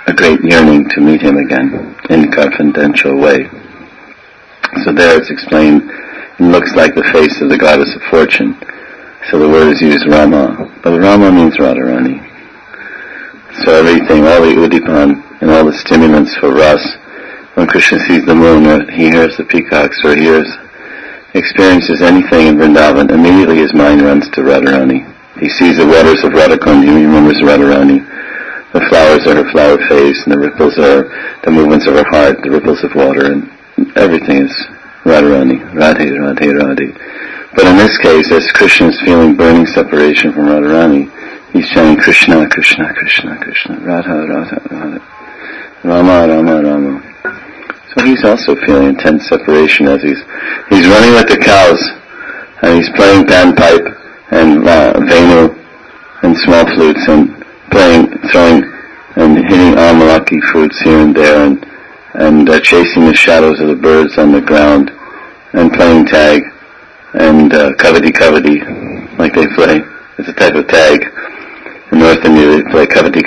a great yearning to meet him again in a confidential way. So there it's explained, it looks like the face of the goddess of fortune. So the word is used Rama, but Rama means Radharani. So everything, all the udipan and all the stimulants for Ras, when Krishna sees the moon or he hears the peacocks or experiences anything in Vrindavan, immediately his mind runs to Radharani. He sees the waters of Radhakund, he remembers Radharani. The flowers are her flower face, and the ripples are the movements of her heart, the ripples of water, and everything is Radharani, Radhe, Radhe, Radhe. But in this case, as Krishna is feeling burning separation from Radharani, he's chanting Krishna, Krishna, Krishna, Krishna, Radha, Radha, Radha, Rama, Rama, Rama. So he's also feeling intense separation as he's running with the cows, and he's playing panpipe and venu and small flutes and throwing and hitting amalaki fruits here and there and chasing the shadows of the birds on the ground and playing tag and kavadi, like they play. It's a type of tag. In North India they play kavadi.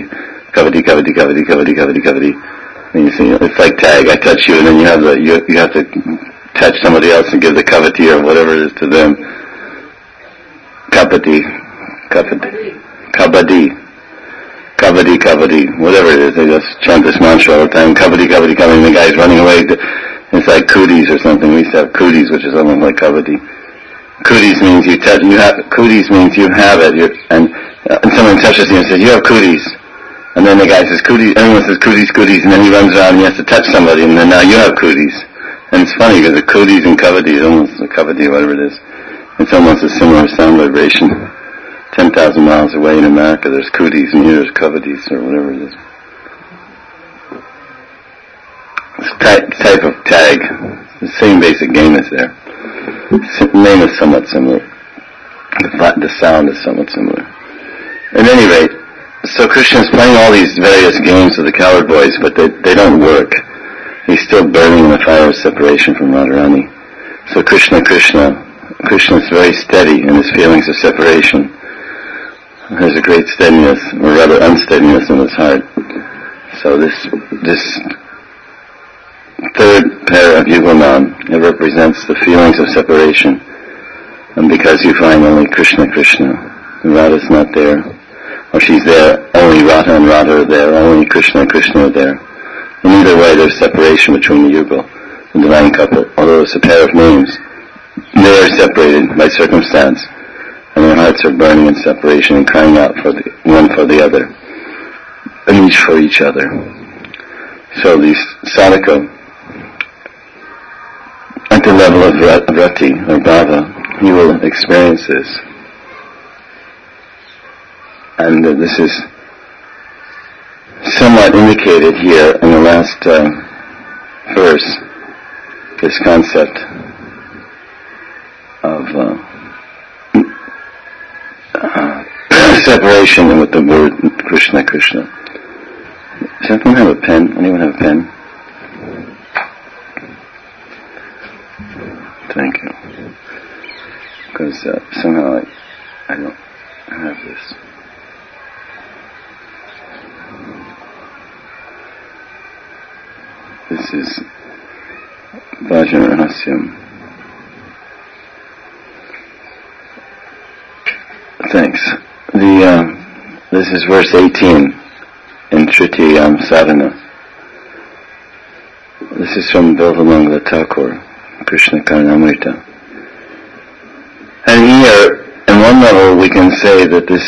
And you see, it's like tag. I touch you, and then you have to touch somebody else and give the kavati or whatever it is to them. Kabaddi, whatever it is, they just chant this mantra all the time, kabaddi, and the guy's running away. It's like cooties or something. We used to have cooties, which is almost like kabaddi. Cooties means cooties means you have it, and someone touches you and says, you have cooties. And then the guy says cooties, everyone says cooties, and then he runs around and he has to touch somebody, and then now you have cooties. And it's funny because the cooties and kabaddi is almost a kabaddi, whatever it is. It's almost a similar sound vibration. 10,000 miles away in America, there's cooties, and here there's kavadis, or whatever it is. This type of tag, the same basic game is there. The name is somewhat similar. The sound is somewhat similar. At any rate, so Krishna is playing all these various games with the coward boys, but they don't work. He's still burning in the fire of separation from Radharani. So Krishna is very steady in his feelings of separation. There's a great steadiness, or rather unsteadiness in his heart. So this third pair of Yugaman, it represents the feelings of separation. And because you find only Krishna, and Radha's not there, or she's there, only Radha and Radha are there, only Krishna are there. In either way, there's separation between the Yugal, the divine couple. Although it's a pair of names, they are separated by circumstance, and their hearts are burning in separation and crying out for the one for the other, and each for each other. So these sadhaka, at the level of rati or bhava, he will experience this. And this is somewhat indicated here in the last verse, this concept of separation with the word Krishna. Does anyone have a pen? Anyone have a pen? Thank you. Because somehow I don't have this. This is Vajra Rahasyam. Thanks. This is verse 18 in Tritiyam Sadhana. This is from Bilvamangala Thakur, Krishna Karnamrita. And here, in one level, we can say that this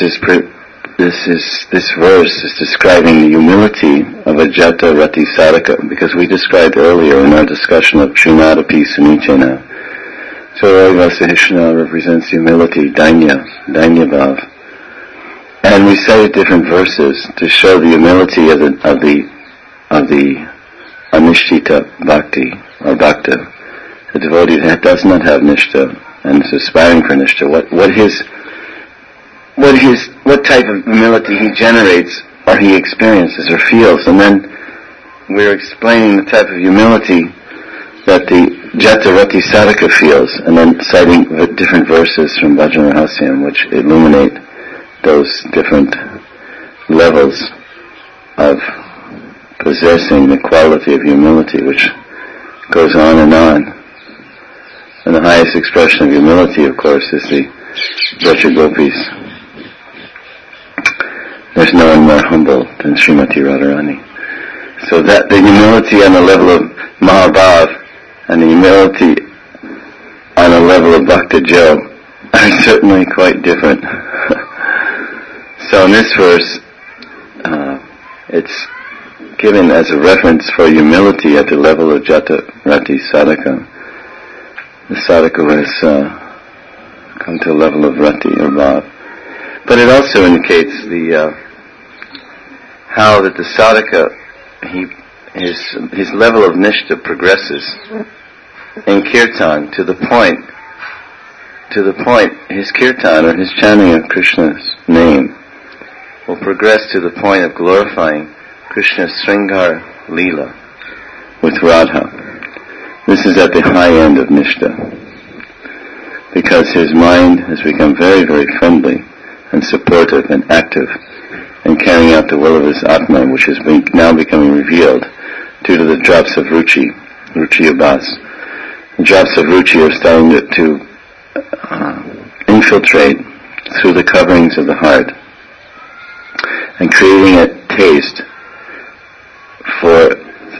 verse is describing the humility of a Jata Rati Sadhaka, because we described earlier in our discussion of Trinadapi Sunichena. So Vasahishna represents humility, Dainya Bhav. And we cited different verses to show the humility of the Anishtita Bhakti, or Bhakta. The devotee that does not have Nishta and is aspiring for Nishta, what type of humility he generates or he experiences or feels. And then we're explaining the type of humility that the Jata Rati Sadhaka feels, and then citing different verses from Vajra Rahasyam which illuminate those different levels of possessing the quality of humility, which goes on and on. And the highest expression of humility, of course, is the Braja Gopis. There's no one more humble than Srimati Radharani. So that the humility on the level of Mahabhav and the humility on a level of Bhakta Jo are certainly quite different. So in this verse, it's given as a reference for humility at the level of Jata Rati Sadhaka. The sadhaka who has come to a level of Rati or Bhav. But it also indicates how that the sadhaka, his level of nishta progresses in kirtan to the point his kirtan or his chanting of Krishna's name will progress to the point of glorifying Krishna's Sringar Leela with Radha. This is at the high end of nishta, because his mind has become very, very friendly and supportive and active in carrying out the will of his Atma, which is now becoming revealed due to the drops of Ruchi Abhas. The drops of Ruchi are starting to infiltrate through the coverings of the heart and creating a taste for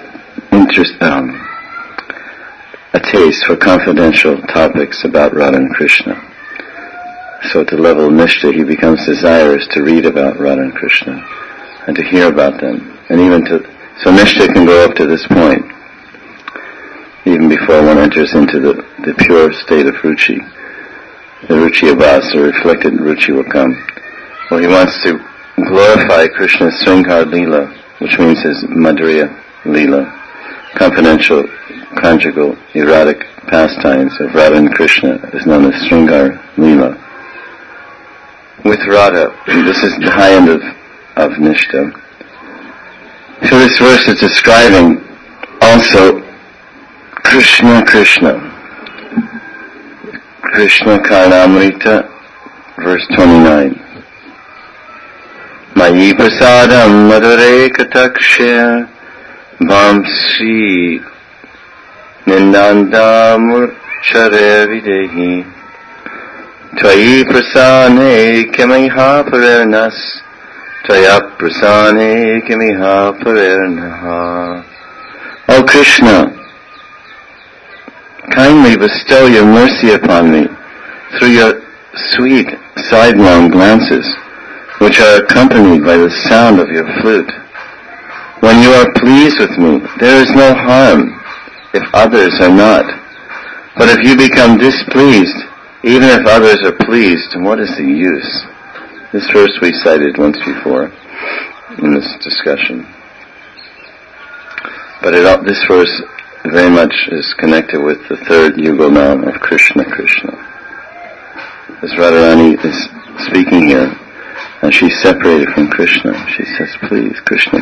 confidential topics about Radha and Krishna. So at the level of Nishta, he becomes desirous to read about Radha and Krishna and to hear about them. And so Nishta can go up to this point, even before one enters into the pure state of Ruchi. The Ruchi Abhas, the reflected Ruchi, will come. Well, he wants to glorify Krishna's Sringar Leela, which means his Madhurya Leela, confidential, conjugal, erotic pastimes of Radha and Krishna is known as Sringar Leela. With Radha, this is the high end of Nishta. So this verse is describing also Krishna Karnamrita, verse 29. Mayi prasadam madhure katakshya vamsi nindandamurchare videhi tvayi prasane kemiha parernas tvaya prasane kemiha parernaha. O Krishna, kindly bestow your mercy upon me through your sweet sidelong glances, which are accompanied by the sound of your flute. When you are pleased with me, there is no harm if others are not. But if you become displeased, even if others are pleased, what is the use? This verse we cited once before in this discussion. But this verse very much is connected with the third Yugal Nam of Krishna. As Radharani is speaking here, and she's separated from Krishna, she says, please, Krishna,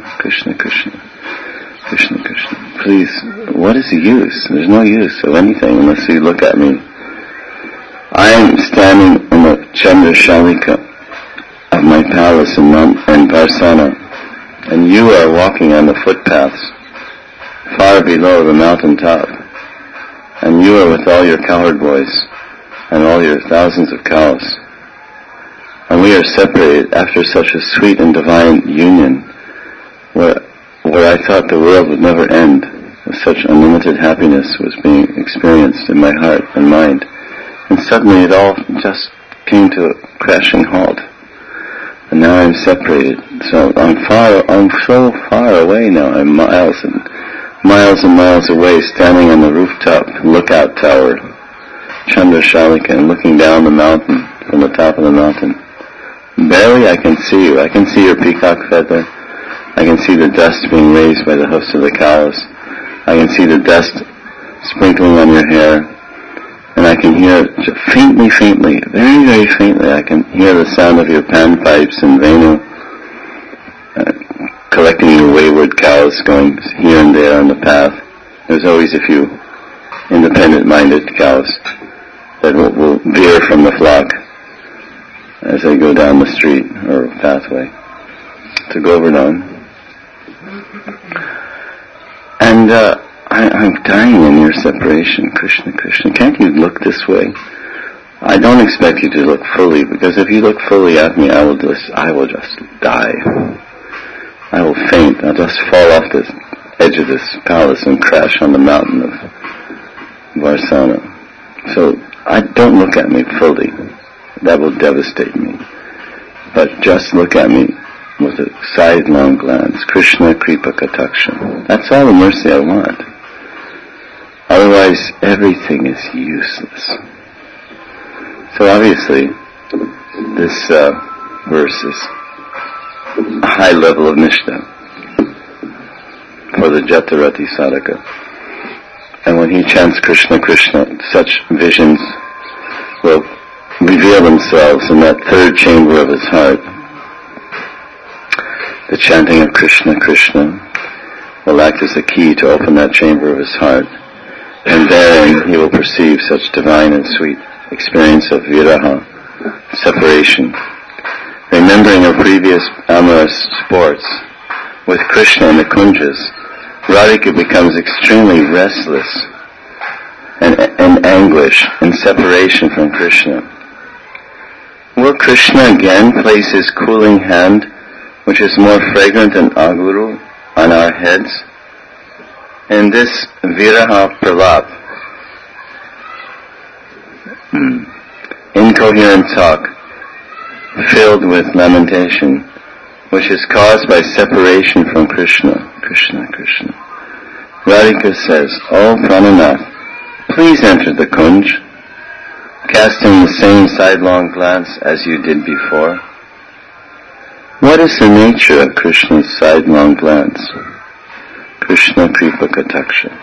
please, what is the use? There's no use of anything unless you look at me. I am standing in the Chandra Shalika of my palace in Parsana, and you are walking on the footpaths far below the mountain top, and you are with all your cowherd boys and all your thousands of cows, and we are separated after such a sweet and divine union, where I thought the world would never end. Such unlimited happiness was being experienced in my heart and mind, and suddenly it all just came to a crashing halt, and now I'm separated. So I'm so far away now. I'm miles and miles away, standing on the rooftop lookout tower, Chandra Shalika, and looking down the mountain from the top of the mountain. Barely I can see you. I can see your peacock feather. I can see the dust being raised by the hoofs of the cows. I can see the dust sprinkling on your hair. And I can hear faintly, very, very faintly, I can hear the sound of your panpipes and venu, collecting your wayward cows going here and there on the path. There's always a few independent-minded cows that will veer from the flock as they go down the street or pathway to Govardhan. And I'm dying in your separation, Krishna, Krishna. Can't you look this way? I don't expect you to look fully, because if you look fully at me, I will just die. I will faint. I'll just fall off the edge of this palace and crash on the mountain of Varsana. So I don't look at me fully. That will devastate me. But just look at me with a sidelong glance. Krishna Kripa Kataksha. That's all the mercy I want. Otherwise, everything is useless. So obviously, this verse is a high level of Nishta for the Jatarati Sadhaka. And when he chants Krishna, Krishna, such visions will reveal themselves in that third chamber of his heart. The chanting of Krishna, Krishna will act as a key to open that chamber of his heart. And therein he will perceive such divine and sweet experience of viraha, separation. Remembering her previous amorous sports with Krishna in the kunjas, Radhika becomes extremely restless and in anguish in separation from Krishna. Will Krishna again place his cooling hand, which is more fragrant than aguru, on our heads? In this viraha pralap, incoherent talk, filled with lamentation, which is caused by separation from Krishna, Krishna, Krishna. Radhika says, "O Prananath, please enter the kunj, casting the same sidelong glance as you did before." What is the nature of Krishna's sidelong glance? Krishna Kripa Kataksha.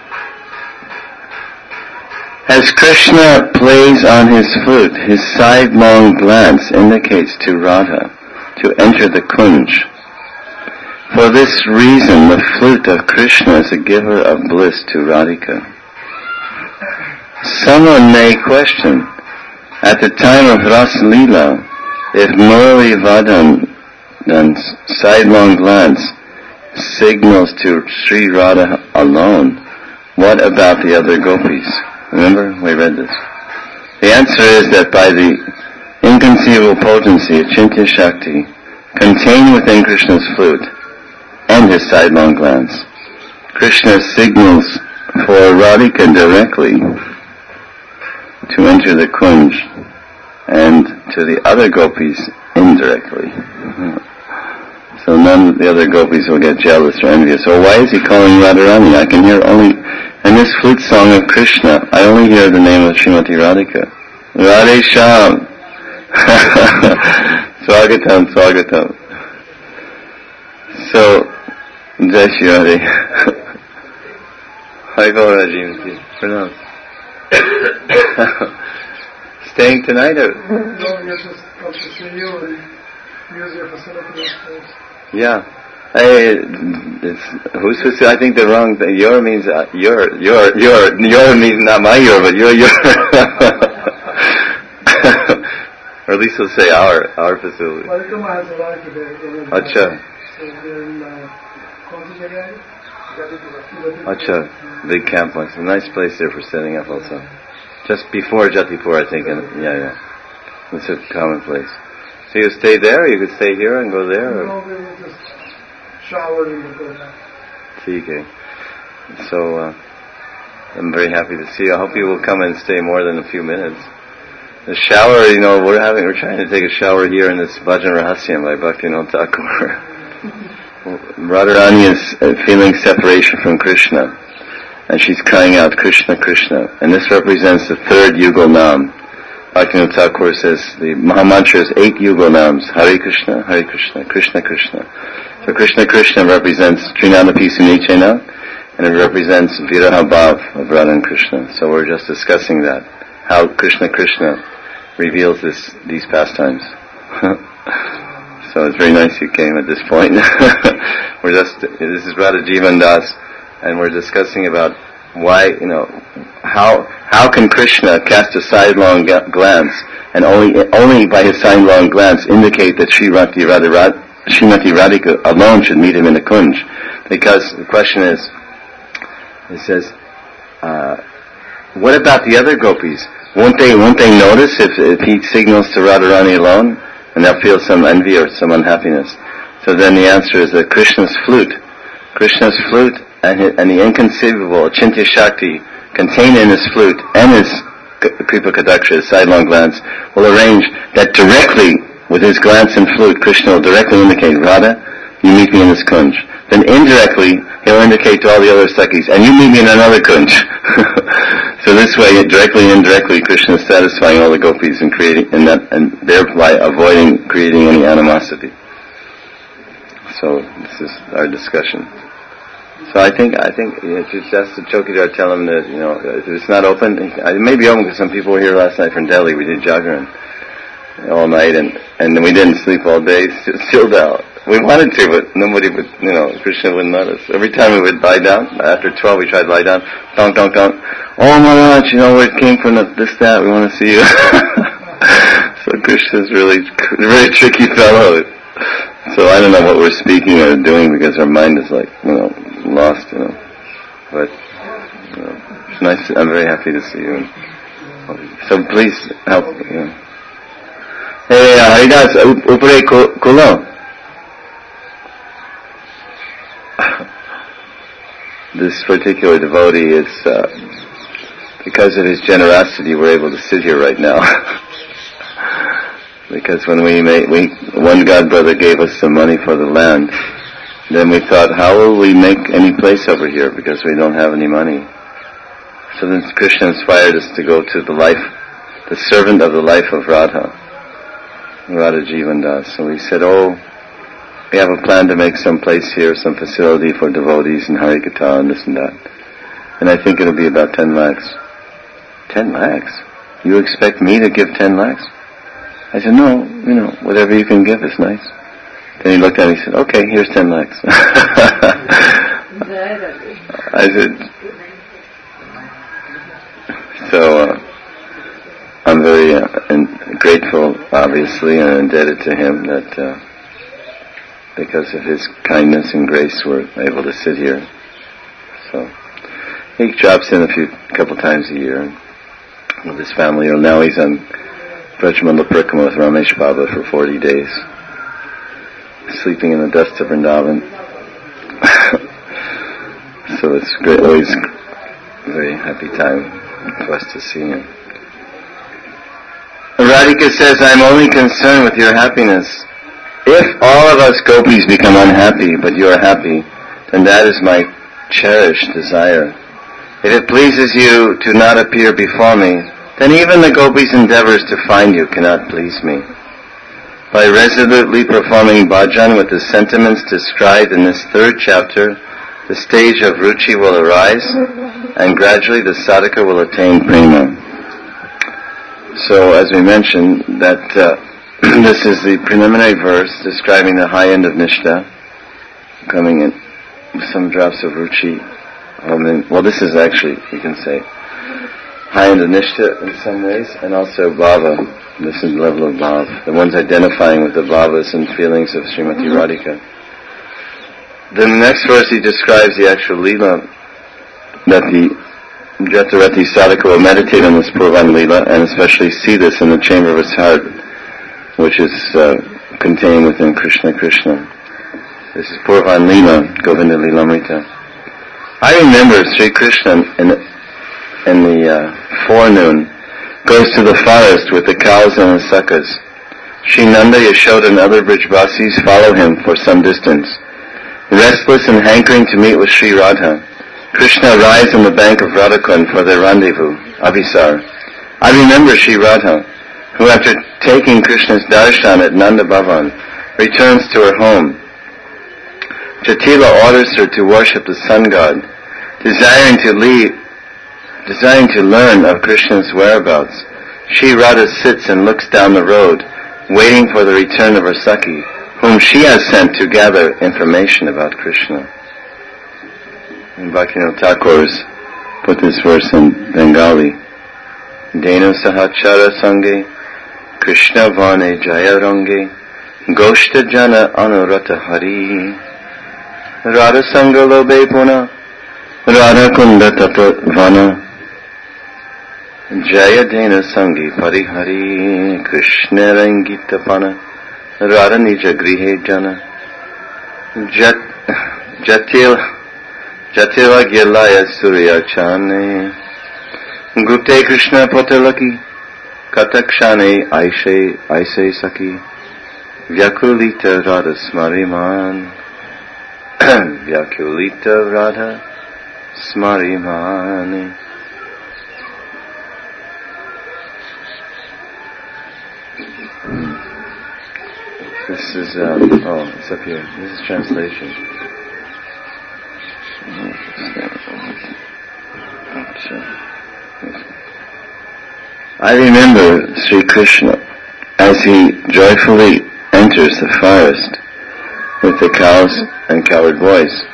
As Krishna plays on his flute, his sidelong glance indicates to Radha to enter the kunj. For this reason, the flute of Krishna is a giver of bliss to Radhika. Someone may question, at the time of Ras Leela, if Murali Vadan's sidelong glance signals to Sri Radha alone, what about the other gopis? Remember, we read this. The answer is that by the inconceivable potency of Chintya Shakti contained within Krishna's flute and his sidelong glance, Krishna signals for Radhika directly to enter the kunj, and to the other gopis indirectly. So none of the other gopis will get jealous or envious. So why is he calling Radharani? I can hear only, in this flute song of Krishna, I only hear the name of Srimati Radhika. Radhe Shyam. Swagatam, Swagatam. So, Jai Shri Radhe. Hi Gaurajimti. Pronounce. Staying tonight or? No, you're just up to see you and use your facilities. Yeah. Who's facility? I think the wrong thing. Your means your means not my your, but your. Or at least we'll say our facility. Acha. Acha, big complex. A nice place there for setting up also. Just before Jatipur, I think. Yeah. It's a common place. So you stay there, or you could stay here and go there? Or? No, we will just shower and go back. Okay. So, I'm very happy to see you. I hope you will come and stay more than a few minutes. The shower, we're trying to take a shower here in this Bhajan Rahasyam by Bhaktivinoda Thakur. Radharani is feeling separation from Krishna, and she's crying out, Krishna, Krishna. And this represents the third Yugal Nam. Bhaktivinoda Thakur says the Mahamantra is 8 Yugal Nams. Hare Krishna, Hare Krishna, Krishna, Krishna. So Krishna, Krishna represents Trinadapi Sunichena, and it represents Viraha Bhav of Radha and Krishna. So we're just discussing that, how Krishna, Krishna reveals these pastimes. So it's very nice you came at this point. This is Radha Jivan Das, and we're discussing about why, how can Krishna cast a sidelong glance, and only by his sidelong glance indicate that Srimati Radhika alone should meet him in the kunj. Because the question is, it says, what about the other gopis? Won't they notice if he signals to Radharani alone, and they'll feel some envy or some unhappiness? So then the answer is that Krishna's flute and the inconceivable Achintya Shakti contained in his flute and his Kripa Kadaksha, his sidelong glance, will arrange that directly with his glance and flute, Krishna will directly indicate, Radha, you meet me in this kunj. Then indirectly, he'll indicate to all the other Sakhis, and you meet me in another kunj. So this way, directly and indirectly, Krishna is satisfying all the gopis and thereby avoiding creating any animosity. So this is our discussion. So I think just ask the Chowkidar, tell him that, if it's not open, it may be open because some people were here last night from Delhi. We did Jagran all night, and we didn't sleep all day, chilled out. We wanted to, but nobody would, Krishna wouldn't let us. Every time we would lie down, after 12 we tried to lie down, donk, donk, donk. Oh Maharaj, where it came from, that, we want to see you. So Krishna's really a very tricky fellow. So I don't know what we're speaking or doing because our mind is lost, But, it's nice, I'm very happy to see you. So please help, Hey, Haridas, upare kulo. This particular devotee is, because of his generosity, we're able to sit here right now. Because when one godbrother gave us some money for the land, then we thought, how will we make any place over here because we don't have any money? So then Krishna inspired us to go to the servant of the life of Radha Jivandas. So we said, we have a plan to make some place here, some facility for devotees and Harikatha and this and that. And I think it'll be about 10 lakhs. 10 lakhs? You expect me to give 10 lakhs? I said, no, whatever you can give is nice. Then he looked at me and said, okay, here's 10 lakhs. I said, so I'm very grateful, obviously, and indebted to him that because of his kindness and grace we're able to sit here. So he drops in a couple times a year with his family. Now he's on Brajmandala Parikramā with Ramesh Baba for 40 days, sleeping in the dust of Vrindavan. So it's great, always a very happy time for us to see him. Radhika says, I'm only concerned with your happiness. If all of us gopis become unhappy, but you are happy, then that is my cherished desire. If it pleases you to not appear before me, then even the gopis' endeavors to find you cannot please me. By resolutely performing bhajan with the sentiments described in this 3rd chapter, the stage of ruchi will arise, and gradually the sadhaka will attain prema. So, as we mentioned, that this is the preliminary verse describing the high end of Nishtha, coming in with some drops of ruchi. Well, this is actually, you can say, high end of Nishtha in some ways, and also bhava. This is the level of bhava. The ones identifying with the bhavas and feelings of Srimati Radhika. Then the next verse he describes the actual lila, that the Jatarati sadhaka will meditate on this Purvan lila, and especially see this in the chamber of his heart, which is contained within Krishna. This is Purvan lila, Govinda Lilamrita. I remember Sri Krishna in the forenoon goes to the forest with the cows and the sakas. Shri Nanda, Yashoda and other Brijvasis follow him for some distance. Restless and hankering to meet with Sri Radha, Krishna arrives on the bank of Radhakund for their rendezvous, Abhisar. I remember Sri Radha, who after taking Krishna's darshan at Nanda Bhavan, returns to her home. Jatila orders her to worship the sun god, desiring to learn of Krishna's whereabouts. Sri Radha sits and looks down the road, waiting for the return of her Sakhi, whom she has sent to gather information about Krishna. And Bhaktivinoda Thakur's put this verse in Bengali. Denu sahachara sange, Krishna vane jaya range, Goshta jana anurata hari. Radha Sangha Lobe Puna, Radha Kunda Tata Vana, Jaya Dena Sangi Parihari, Krishna Rangita Pana, Radha Nija Grihe Jana, Jatila Gyalaya Surya Chane, Gupte Krishna Potalaki, Katakshane Aise Saki, Vyakulita Radha Smariman, Vyakulita Radha Smarimani. This is, it's up here. This is translation. I remember Sri Krishna as he joyfully enters the forest with the cows and cowherd boys,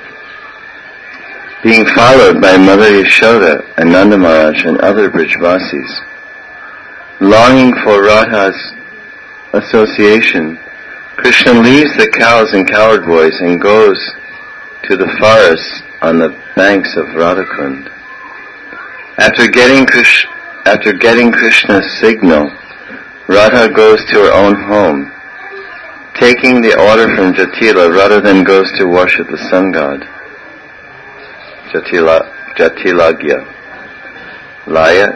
being followed by Mother Yashoda and Nanda Maharaj and other Brijvasis. Longing for Radha's association, Krishna leaves the cows and cowherd boys and goes to the forest on the banks of Radhakund. After getting Krishna's signal, Radha goes to her own home. Taking the order from Jatila, Radha then goes to worship the sun god. Jatilagya. Laya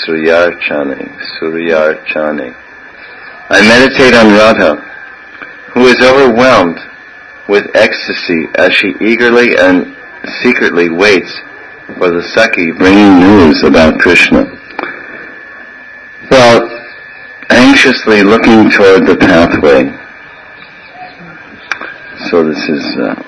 Suryarchane. I meditate on Radha, who is overwhelmed with ecstasy as she eagerly and secretly waits for the Saki bringing news about Krishna, while anxiously looking toward the pathway. So this is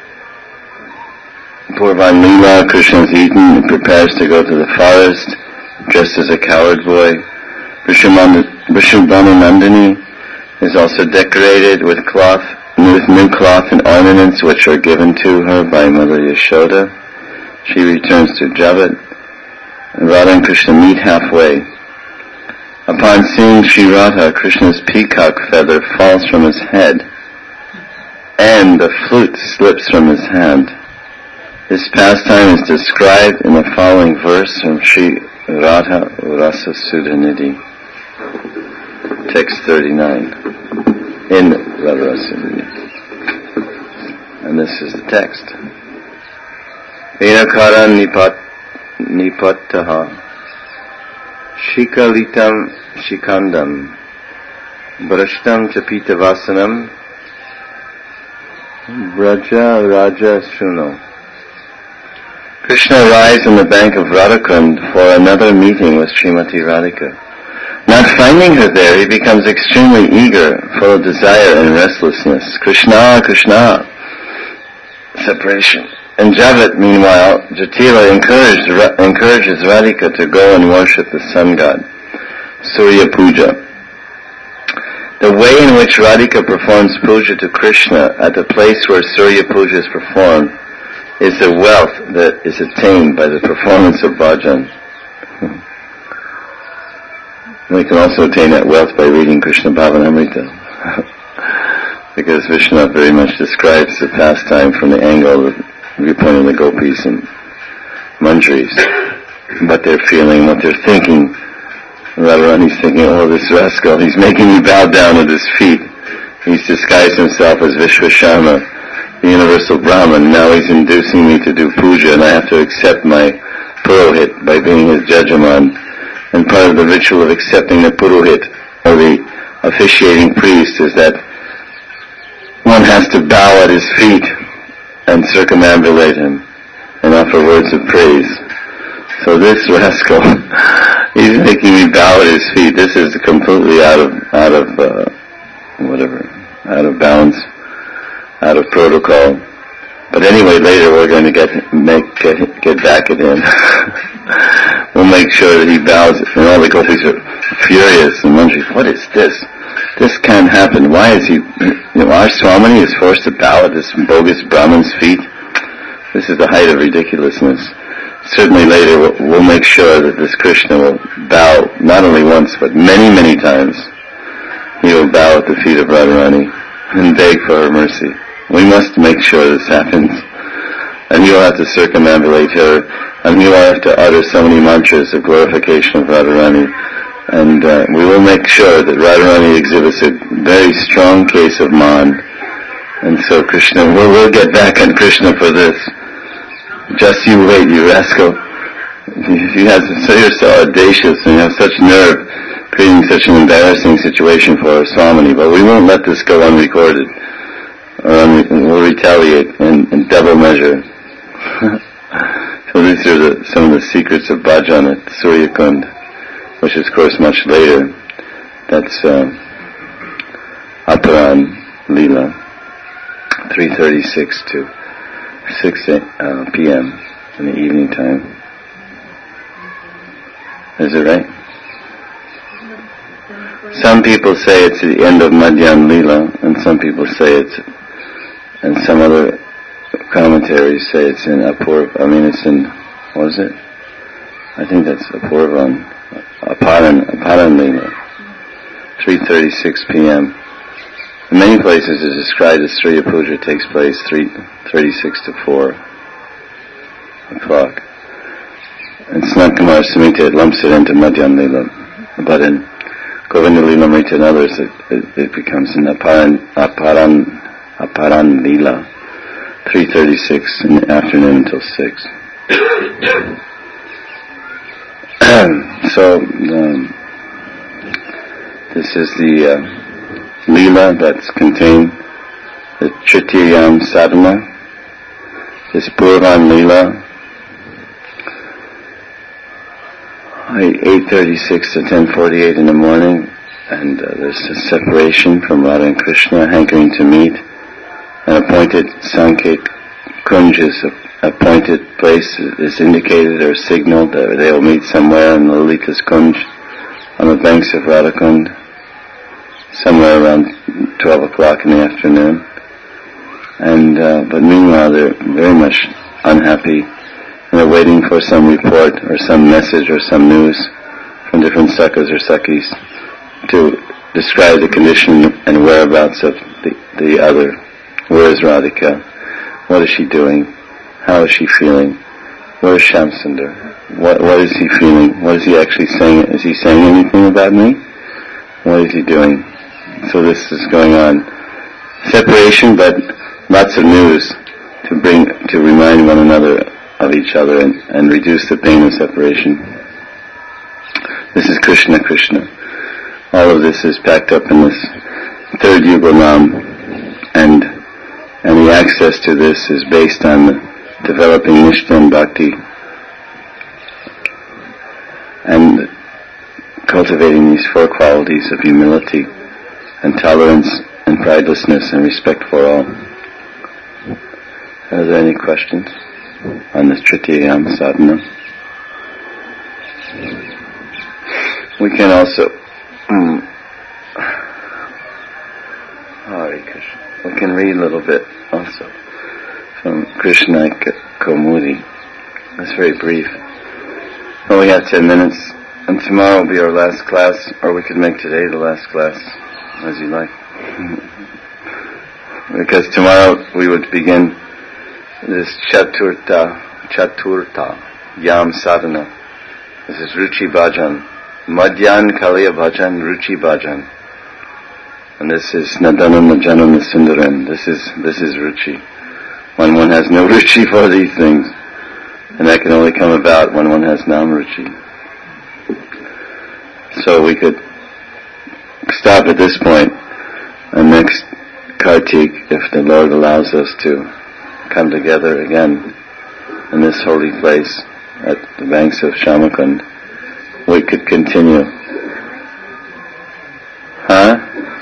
Purvan Leela. Krishna has eaten and prepares to go to the forest, dressed as a cowherd boy. Vrishabhanu Nandini is also decorated with new cloth and ornaments which are given to her by Mother Yashoda. She returns to Javat, and Radha and Krishna meet halfway. Upon seeing Sri Radha, Krishna's peacock feather falls from his head, and the flute slips from his hand. This pastime is described in the following verse from Sri Radha Rasa Sudhanidhi, text 39, in Radha Rasa Sudhanidhi. And this is the text. Venakara nipattaha shikalitam shikandam brashtam chapita vasanam braja raja shuno. Krishna arrives on the bank of Radhakund for another meeting with Srimati Radhika. Not finding her there, he becomes extremely eager, full of desire and restlessness. Krishna, Krishna, separation. In Javat, meanwhile, Jatila encourages Radhika to go and worship the sun god, Surya Puja. The way in which Radhika performs puja to Krishna at the place where Surya Puja is performed is the wealth that is attained by the performance of bhajan. We can also attain that wealth by reading Krishna Bhavanamrita, because Vishnu very much describes the pastime from the angle of the viewpoint of the gopis and manjaris, what they're feeling, what they're thinking. Radharani's thinking, oh, this rascal, he's making me bow down at his feet. He's disguised himself as Vishwasharma, the universal Brahman. Now he's inducing me to do puja, and I have to accept my Purohit by being his Jajaman. And part of the ritual of accepting the Purohit, or the officiating priest, is that one has to bow at his feet and circumambulate him and offer words of praise. So this rascal, he's making me bow at his feet. This is completely out of bounds, out of protocol. But anyway, later we're going to get back at him. We'll make sure that he bows, and all the gopis are furious and wondering, what is this? This can't happen. Why is he, our Swamini is forced to bow at this bogus Brahman's feet? This is the height of ridiculousness. Certainly later we'll make sure that this Krishna will bow not only once but many, many times. He will bow at the feet of Radharani and beg for her mercy. We must make sure this happens. and you'll have to circumambulate her, and you'll have to utter so many mantras of glorification of Radharani. And we will make sure that Radharani exhibits a very strong case of man. And so Krishna, we'll get back on Krishna for this. Just you wait, you rascal. You're so audacious and you have such nerve creating such an embarrassing situation for our Swamini, but we won't let this go unrecorded. We'll retaliate in double measure. So these are some of the secrets of bhajan at Surya Kund, which is of course much later. That's Aparan Leela, 3:36 to 6 p.m. in the evening time. Is it right? Some people say it's the end of Madhyan Leela, and some people say it's, and some other commentaries say it's in it's in, what is it? I think that's Aparan Leela, 3:36 p.m. In many places it's described as Surya Puja takes place 3:36 to 4 o'clock. In Snatkamara Samhita it lumps it into Madhyan Leela, but in Govinda Leelamrita and others it becomes an Aparan Leela, 3:36 in the afternoon until 6. So this is the Leela that's contained, the Tritiyam Sadhana, this Purvan Leela, 8:36 to 10:48 in the morning, and there's a separation from Radha and Krishna, hankering to meet. An appointed Sanket Kunj is appointed place is indicated or signaled that they will meet somewhere in the Lalitas Kunj on the banks of Radha Kund, somewhere around 12 o'clock in the afternoon. And but meanwhile they're very much unhappy, and they're waiting for some report or some message or some news from different sakhas or sakhis to describe the condition and whereabouts of the other. Where is Radhika? What is she doing? How is she feeling? Where is Shamsundar? What is he feeling? What is he actually saying? Is he saying anything about me? What is he doing? So this is going on. Separation, but lots of news to remind one another of each other and reduce the pain of separation. This is Krishna Krishna. All of this is packed up in this third Yugalam, and the access to this is based on developing Nishta and Bhakti and cultivating these four qualities of humility and tolerance and pridelessness and respect for all. Are there any questions on this Tritiyam Sadhana? We can also Hare Krishna. We can read a little bit also from Krishna Kaumudi. It's very brief. Well, we have 10 minutes, and tomorrow will be our last class, or we could make today the last class, as you like. Because tomorrow we would begin this Chaturta Yam Sadhana. This is Ruchi Bhajan. Madhyan Kaliya Bhajan, Ruchi Bhajan. And this is Nadanam Najanam Sundaram. This is Ruchi. When one has no Ruchi for these things. And that can only come about when one has Nam Ruchi. So we could stop at this point, and next Kartik, if the Lord allows us to come together again in this holy place at the banks of Shamakund, we could continue. Huh?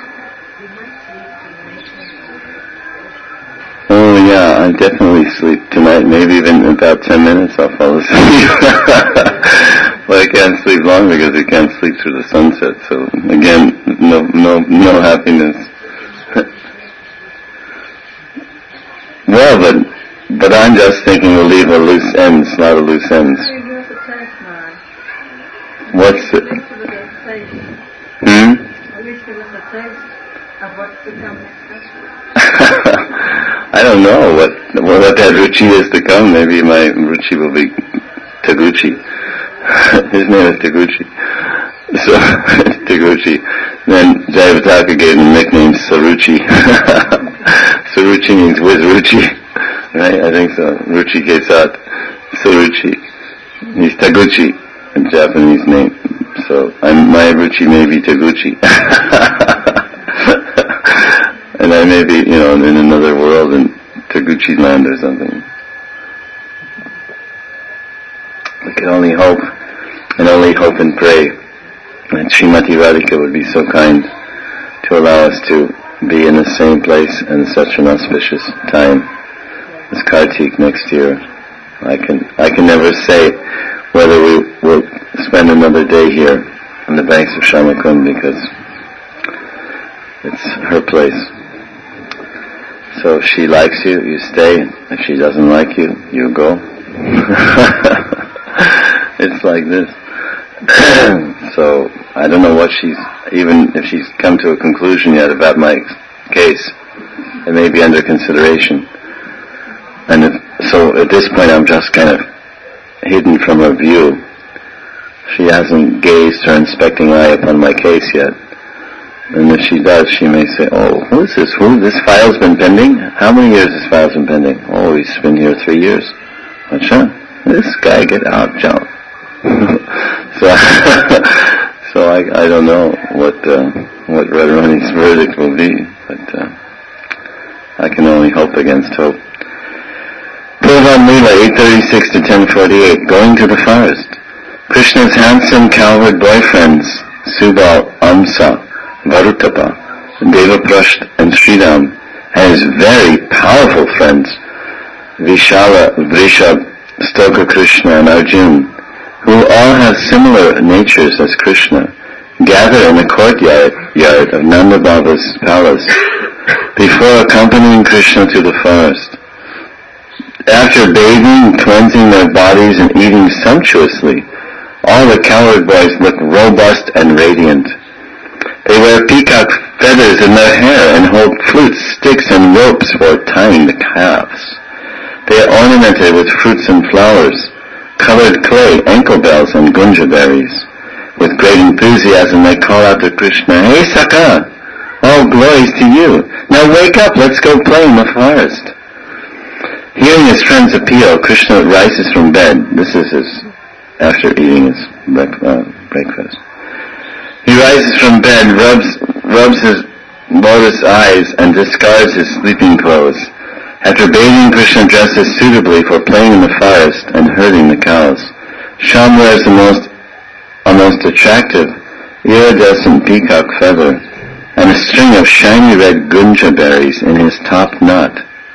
Oh yeah, I'll definitely sleep tonight. Maybe even in about 10 minutes I'll fall asleep. But I can't sleep long because I can't sleep through the sunset. So again, no happiness. Well, but I'm just thinking we'll leave a loose ends, not a loose ends. What's it? At least give us a taste. What's to come next festival? I don't know what that ruchi is to come. Maybe my ruchi will be Taguchi. His name is Taguchi. So, Taguchi. Then Jayapataka gave him the nickname Saruchi. Saruchi means with ruchi. Right? I think so. Ruchi Kesat. Saruchi. He's Taguchi, a Japanese name. So, my ruchi may be Taguchi. And I may be, in another world in Taguchi land or something. We can only hope and pray that Srimati Radhika would be so kind to allow us to be in the same place in such an auspicious time as Kartik next year. I can never say whether we will spend another day here on the banks of Shamakund because it's her place. So if she likes you, you stay. If she doesn't like you, you go. It's like this. So I don't know even if she's come to a conclusion yet about my case. It may be under consideration. And so at this point I'm just kind of hidden from her view. She hasn't gazed her inspecting eye upon my case yet. And if she does, she may say, "Oh, who is this? This file's been pending? How many years this file's been pending? Oh, he's been here 3 years. Acha, this guy get out, jump." So I don't know what Radharani's verdict will be, but I can only hope against hope. Purvan Leela, 8:36 to 10:48. Going to the forest. Krishna's handsome cowherd boyfriends, Subal, Amsa, Varutapa, Devaprasth and Sridham, and his very powerful friends, Vishala, Vrishab, Stoka Krishna and Arjun, who all have similar natures as Krishna, gather in the courtyard of Nanda Baba's palace before accompanying Krishna to the forest. After bathing, cleansing their bodies and eating sumptuously, all the cowherd boys look robust and radiant. They wear peacock feathers in their hair and hold flutes, sticks, and ropes for tying the calves. They are ornamented with fruits and flowers, colored clay, ankle bells, and gunja berries. With great enthusiasm they call out to Krishna, "Hey Saka, all glories to you. Now wake up, let's go play in the forest." Hearing his friend's appeal, Krishna rises from bed. This is after eating his breakfast. He rises from bed, rubs his lotus eyes, and discards his sleeping clothes. After bathing, Krishna dresses suitably for playing in the forest and herding the cows. Sham wears a most attractive iridescent peacock feather and a string of shiny red gunja berries in his top knot.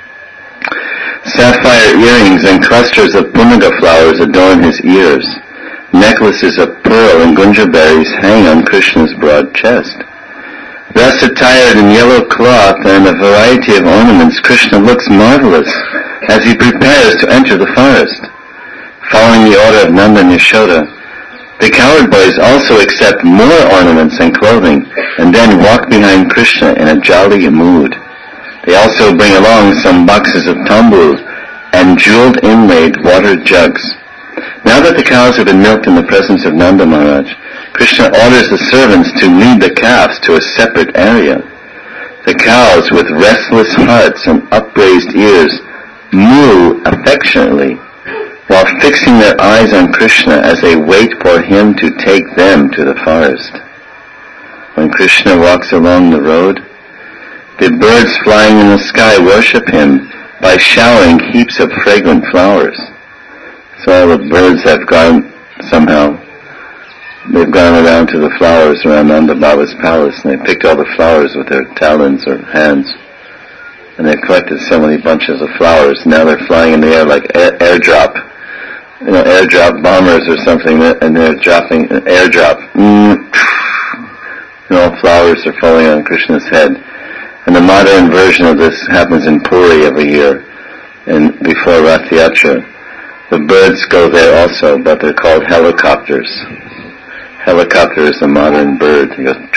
Sapphire earrings and clusters of punaga flowers adorn his ears. Necklaces of pearl and gunja berries hang on Krishna's broad chest. Thus attired in yellow cloth and a variety of ornaments, Krishna looks marvelous as he prepares to enter the forest. Following the order of Nanda and Yashoda, the cowherd boys also accept more ornaments and clothing and then walk behind Krishna in a jolly mood. They also bring along some boxes of tambul and jeweled inlaid water jugs. Now that the cows have been milked in the presence of Nanda Maharaj, Krishna orders the servants to lead the calves to a separate area. The cows, with restless hearts and upraised ears, moo affectionately while fixing their eyes on Krishna as they wait for him to take them to the forest. When Krishna walks along the road, the birds flying in the sky worship him by showering heaps of fragrant flowers. So all the birds have gone somehow. They've gone around to the flowers around Nanda Baba's palace, and they picked all the flowers with their talons or hands. And they've collected so many bunches of flowers. Now they're flying in the air like airdrop. Airdrop bombers or something, and they're dropping an airdrop. Flowers are falling on Krishna's head. And the modern version of this happens in Puri every year, and before Rath Yatra. The birds go there also, but they're called helicopters. helicopter is a modern bird. He goes,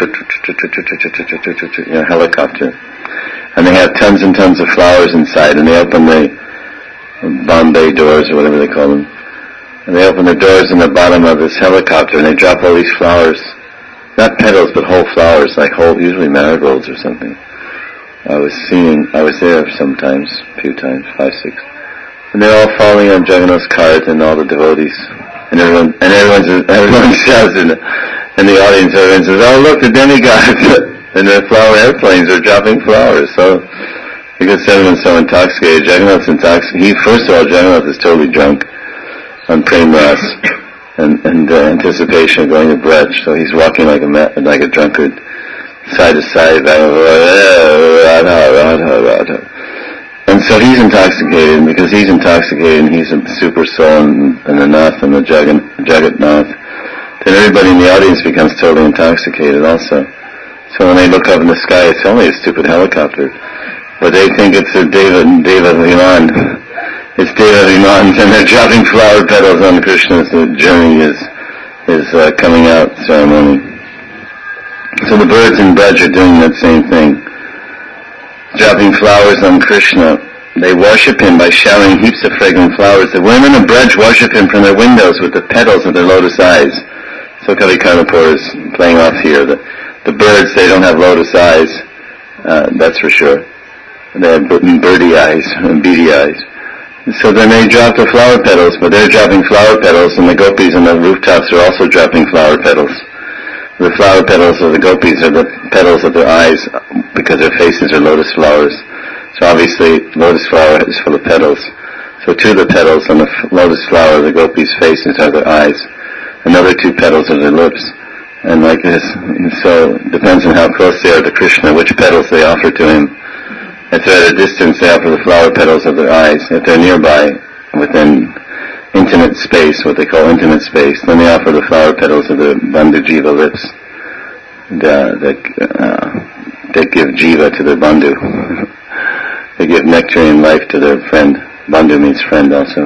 helicopter. And they have tons and tons of flowers inside, and they open the Bombay doors, or whatever they call them. And they open the doors in the bottom of this helicopter, and they drop all these flowers. Not petals, but whole flowers, like usually marigolds or something. I was there sometimes, a few times, 5, 6. And they're all falling on Jagannath's cart and all the devotees. And everyone shouts in the audience, everyone says, oh look, the demigods! And their flower airplanes are dropping flowers. So, because everyone's so intoxicated, Jagannath's intoxicated. Jagannath is totally drunk on Prem Ras and anticipation of going to Braj. So he's walking like a drunkard, side to side, back and forth, Radha. And so he's intoxicated, and because he's intoxicated, and he's a super soul, and the Nath, and the Jagat Nath, then everybody in the audience becomes totally intoxicated also. So when they look up in the sky, it's only a stupid helicopter. But they think it's a Deva Viman. It's Deva Vimans, and they're dropping flower petals on Krishna's journey is coming out ceremony. So the birds in Braj are doing that same thing. Dropping flowers on Krishna. They worship him by showering heaps of fragrant flowers. The women of Braj worship him from their windows with the petals of their lotus eyes. So Kavi Karnapur is playing off here. The birds, they don't have lotus eyes, that's for sure. They have birdie eyes and beady eyes. So then they drop the flower petals, but they're dropping flower petals, and the gopis on the rooftops are also dropping flower petals. The flower petals of the gopis are the petals of their eyes, because their faces are lotus flowers. So obviously, lotus flower is full of petals. So 2 of the petals on the lotus flower, the gopis' faces are their eyes. Another 2 petals are their lips. And like this. And so it depends on how close they are to Krishna, which petals they offer to him. If they're at a distance, they offer the flower petals of their eyes. If they're nearby, within intimate space, what they call intimate space, then they offer the flower petals of the Bandhu Jiva lips that give Jiva to their Bandhu. They give nectar and life to their friend. Bandhu means friend also.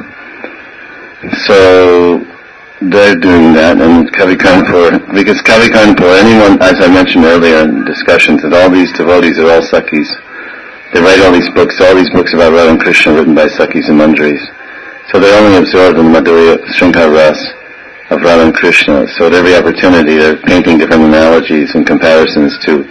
So they're doing that, and Kavi Karnapur, because Kavi Karnapur, anyone, as I mentioned earlier in discussions, that all these devotees are all Sakhis. They write all these books about Radha and Krishna written by Sakhis and Manjaris. So they're only absorbed in the Madhurya Srinkar Ras of Radha and Krishna. So at every opportunity they're painting different analogies and comparisons to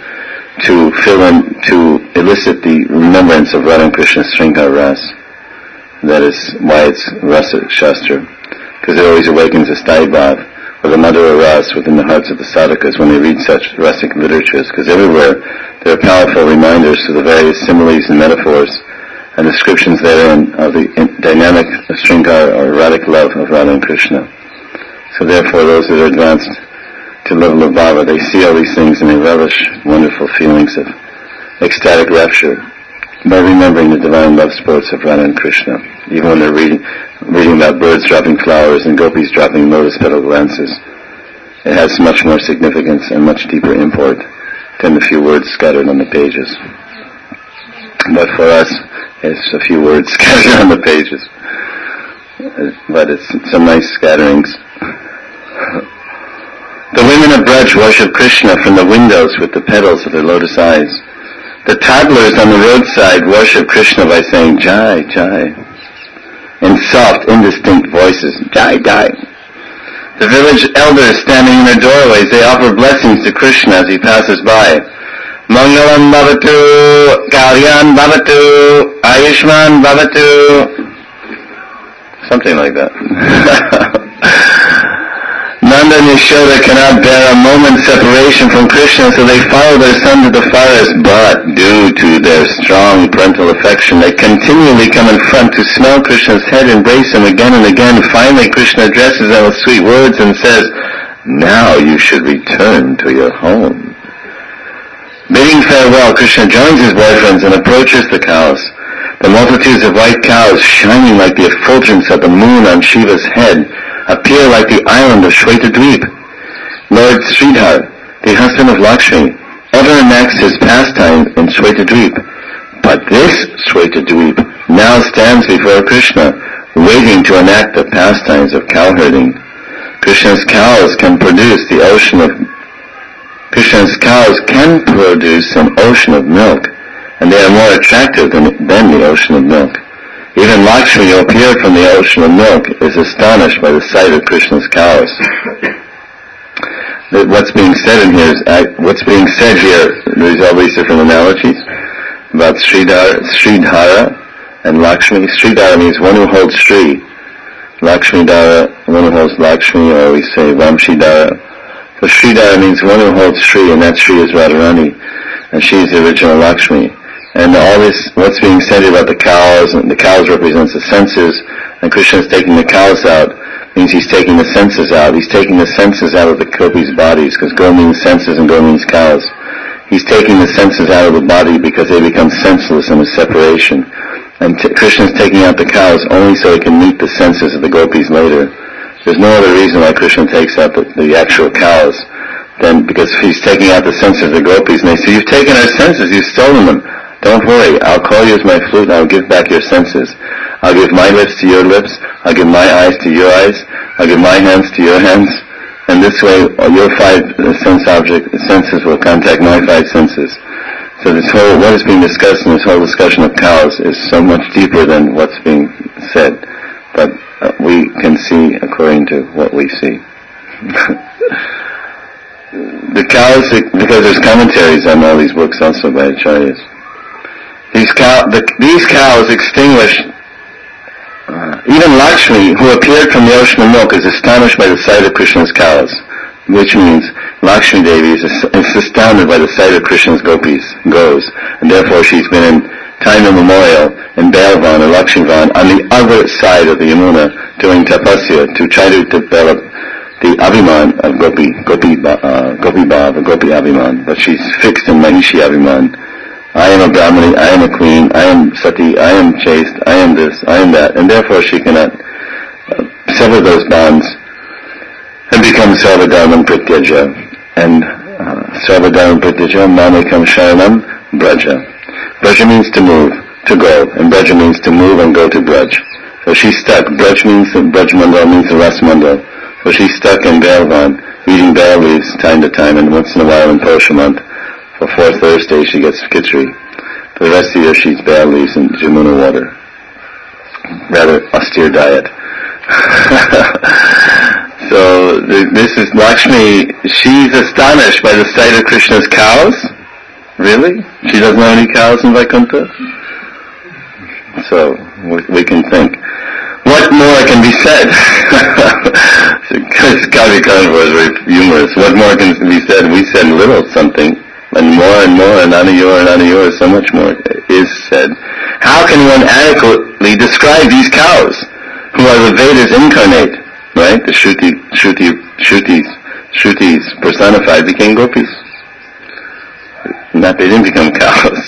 elicit the remembrance of Radha and Krishna's Srinkar Ras. That is why it's Rasa Shastra. Because it always awakens a Staibhav, or the Madhura Ras within the hearts of the sadhakas when they read such rasic literatures. Because everywhere there are powerful reminders to the various similes and metaphors and descriptions therein of the dynamic Srinkar or erotic love of Radha and Krishna. So therefore those that are advanced to the level of Bhava, they see all these things and they relish wonderful feelings of ecstatic rapture by remembering the divine love sports of Radha and Krishna. Even when they're reading about birds dropping flowers and gopis dropping lotus petal glances, it has much more significance and much deeper import than the few words scattered on the pages. But for us, it's a few words scattered on the pages. But it's some nice scatterings. The women of Braj worship Krishna from the windows with the petals of their lotus eyes. The toddlers on the roadside worship Krishna by saying Jai, Jai, in soft, indistinct voices, Jai, Jai. The village elders standing in their doorways, they offer blessings to Krishna as he passes by. Mangalam Bhavatu, Kalyan Bhavatu, Ayushman Bhavatu. Something like that. Nanda and Yashoda cannot bear a moment's separation from Krishna, so they follow their son to the forest, but due to their strong parental affection, they continually come in front to smell Krishna's head, embrace him again and again. Finally, Krishna addresses them with sweet words and says, "Now you should return to your home." Bidding farewell, Krishna joins his boyfriends and approaches the cows. The multitudes of white cows, shining like the effulgence of the moon on Shiva's head, appear like the island of Shwetadweep. Lord Sridhar, the husband of Lakshmi, ever enacts his pastime in Shwetadweep. But this Shwetadweep now stands before Krishna, waiting to enact the pastimes of cowherding. Krishna's cows can produce an ocean of milk, and they are more attractive than the ocean of milk. Even Lakshmi, who appeared from the ocean of milk, is astonished by the sight of Krishna's cows. What's being said here, there's all these different analogies about Sridhara and Lakshmi. Sridhara means one who holds Sri. Lakshmidhara, one who holds Lakshmi, or we say Vamshidhara. So Sridhara means one who holds Sri, and that Sri is Radharani, and she is the original Lakshmi. And all this, what's being said about the cows, and the cows represents the senses, and Krishna is taking the cows out, means he's taking the senses out. He's taking the senses out of the gopis' bodies, because go means senses and go means cows. He's taking the senses out of the body because they become senseless in a separation. And Krishna is taking out the cows only so he can meet the senses of the gopis later. There's no other reason why Krishna takes out the actual cows than because he's taking out the senses of the gopis, and they say, you've taken our senses, you've stolen them. Don't worry, I'll call you as my flute and I'll give back your senses. I'll give my lips to your lips, I'll give my eyes to your eyes, I'll give my hands to your hands, and this way your five senses will contact my five senses. So what is being discussed in this whole discussion of cows is so much deeper than what's being said, but we can see according to what we see. The cows, because there's commentaries on all these books also by acharyas. These cows extinguish, even Lakshmi, who appeared from the ocean of milk, is astonished by the sight of Krishna's cows, which means Lakshmi Devi is astounded by the sight of Krishna's goes, and therefore she's been in time immemorial in Balvan or Lakshmivan on the other side of the Yamuna doing tapasya to try to develop the Abhiman of Gopi Bhav, or Gopi Abhiman, but she's fixed in Mahishi Abhiman. I am a Brahmani, I am a queen, I am Sati, I am chaste, I am this, I am that, and therefore she cannot sever those bonds and become Sarvadharman Prityaja. And Sarvadharman Prityaja, Mamekam Sharanam Braja. Braja means to move, to go, and Braja means to move and go to Braj. So she's stuck. Braj means the Braj Mandal means the Ras Mandal. So she's stuck in Balvan, eating bale leaves time to time, and once in a while in Posha month, for 4th Thursday she gets khichdi. For the rest of the year she eats bale leaves and Jamuna water. Rather austere diet. So this is Lakshmi. She's astonished by the sight of Krishna's cows. Really? She doesn't have any cows in Vaikuntha? So we can think. What more can be said? Kavi Kanva is very humorous. What more can be said? We said little something, and more, and Anayor, so much more is said. How can one adequately describe these cows, who are the Vedas incarnate, right? The Shrutis personified became gopis. Not they didn't become cows.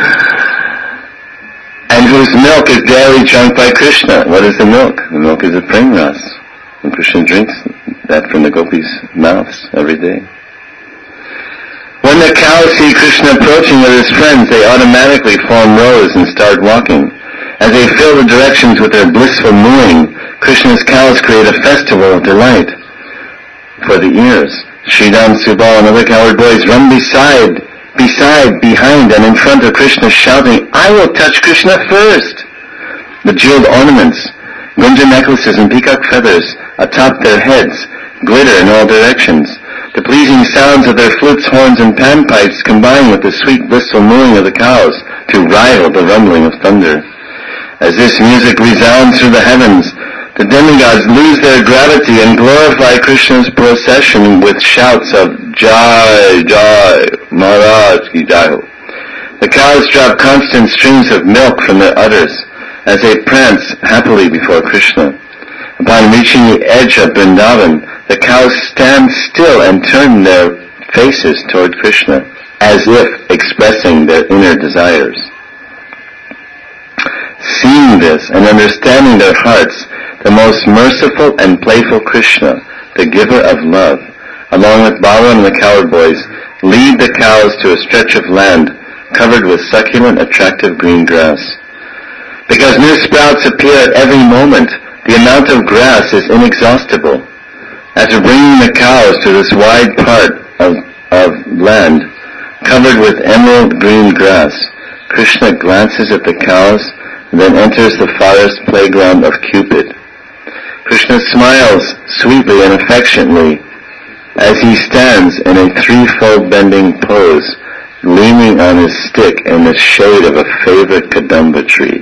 And whose milk is daily drunk by Krishna. What is the milk? The milk is a prem ras. And Krishna drinks that from the gopis' mouths every day. When the cows see Krishna approaching with his friends, they automatically form rows and start walking. As they fill the directions with their blissful mooing, Krishna's cows create a festival of delight for the ears. Sridham, Subal, and other cowherd boys run beside, behind, and in front of Krishna, shouting, I will touch Krishna first! The jeweled ornaments, gunja necklaces and peacock feathers atop their heads glitter in all directions. The pleasing sounds of their flutes, horns, and panpipes combine with the sweet, blissful mooing of the cows to rival the rumbling of thunder. As this music resounds through the heavens, the demigods lose their gravity and glorify Krishna's procession with shouts of Jai, Jai, Maharaj ki Jai. The cows drop constant streams of milk from their udders as they prance happily before Krishna. Upon reaching the edge of Vrindavan, the cows stand still and turn their faces toward Krishna, as if expressing their inner desires. Seeing this and understanding their hearts, the most merciful and playful Krishna, the giver of love, along with Bala and the cowherd boys, lead the cows to a stretch of land covered with succulent, attractive green grass. Because new sprouts appear at every moment, the amount of grass is inexhaustible. After bringing the cows to this wide part of land covered with emerald green grass, Krishna glances at the cows and then enters the forest playground of Cupid. Krishna smiles sweetly and affectionately as he stands in a threefold bending pose, leaning on his stick in the shade of a favorite Kadamba tree.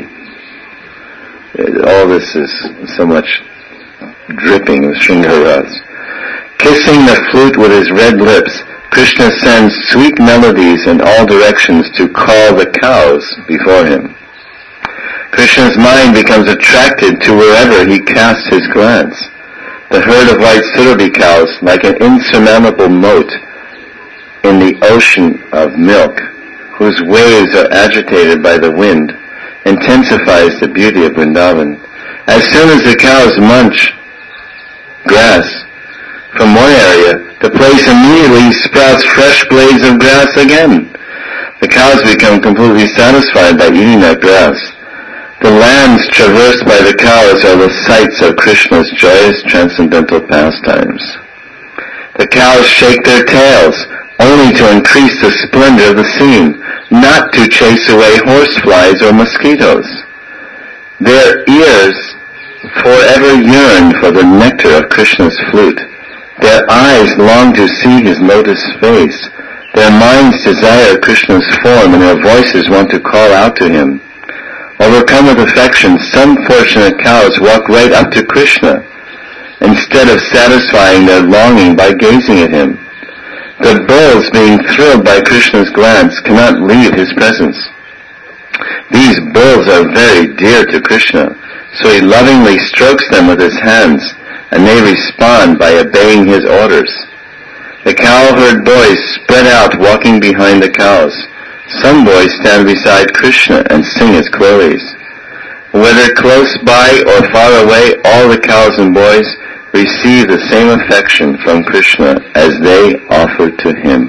All this is so much dripping with Shringaras. Kissing the flute with his red lips, Krishna sends sweet melodies in all directions to call the cows before him. Krishna's mind becomes attracted to wherever he casts his glance. The herd of white Surabhi cows, like an insurmountable moat in the ocean of milk, whose waves are agitated by the wind, intensifies the beauty of Vrindavan. As soon as the cows munch grass from one area, the place immediately sprouts fresh blades of grass again. The cows become completely satisfied by eating that grass. The lands traversed by the cows are the sites of Krishna's joyous transcendental pastimes. The cows shake their tails only to increase the splendor of the scene, not to chase away horseflies or mosquitoes. Their ears forever yearn for the nectar of Krishna's flute. Their eyes long to see his lotus face. Their minds desire Krishna's form, and their voices want to call out to him. Overcome with affection, some fortunate cows walk right up to Krishna, instead of satisfying their longing by gazing at him. The bulls, being thrilled by Krishna's glance, cannot leave his presence. These bulls are very dear to Krishna, so he lovingly strokes them with his hands, and they respond by obeying his orders. The cowherd boys spread out walking behind the cows. Some boys stand beside Krishna and sing his queries. Whether close by or far away, all the cows and boys receive the same affection from Krishna as they offer to him.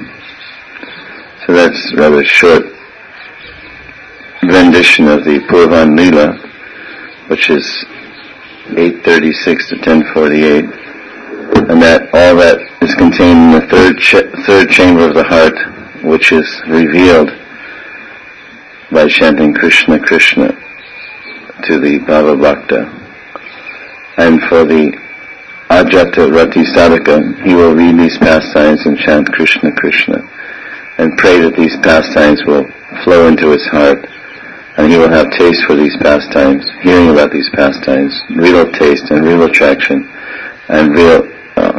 So that's a rather short rendition of the Purvan Leela, which is 836 to 1048, and that all that is contained in the third chamber of the heart, which is revealed by chanting Krishna Krishna to the Bhava Bhakta. And for the Ajata Rati Sadhaka, he will read these pastimes and chant Krishna Krishna and pray that these pastimes will flow into his heart, and he will have taste for these pastimes, hearing about these pastimes, real taste and real attraction, and real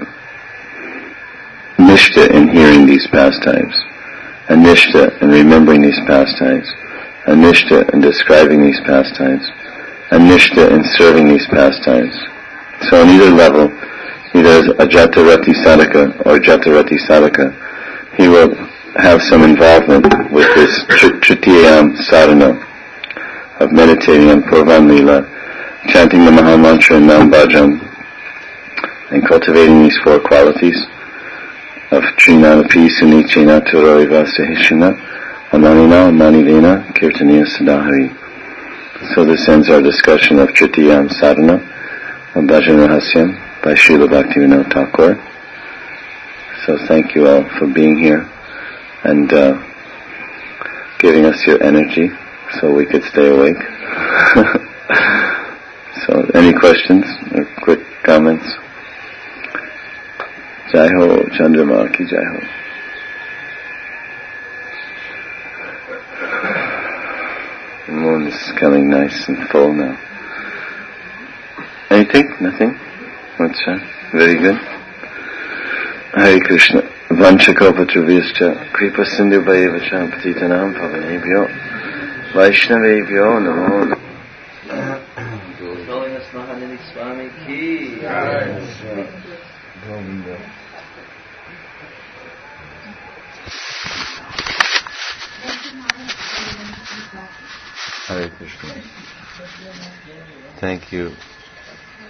nishta in hearing these pastimes, and nishta in remembering these pastimes, and nishta in describing these pastimes, and nishta in serving these pastimes. So on either level, either as a Jatarati Sadhaka or Jatarati Sadhaka, he will have some involvement with this Tritiyam sadhana of meditating on Purvan Leela, chanting the Mahamantra and Nam Bhajan, and cultivating these four qualities of Trinanapi Sunichena Turoiva Sahishina Amanina Manivena Kirtaniya Sadahari. So this ends our discussion of Tritiyam sadhana of Bhajan Rahasyam by Srila Bhaktivinoda Thakur. So thank you all for being here and giving us your energy so we could stay awake. So any questions or quick comments? Jai Ho, Chandrama ki Jai Ho. The moon is coming nice and full now. Anything? Nothing? What's that? Very good. Hare Krishna. Vanchakopatruviyascha Kripa Sindhu Vayevacha Patitanam Pavanebhyo Vaishnavebhyo Namo. Holiness Mahanini Swami ki. Hare Krishna. Thank you.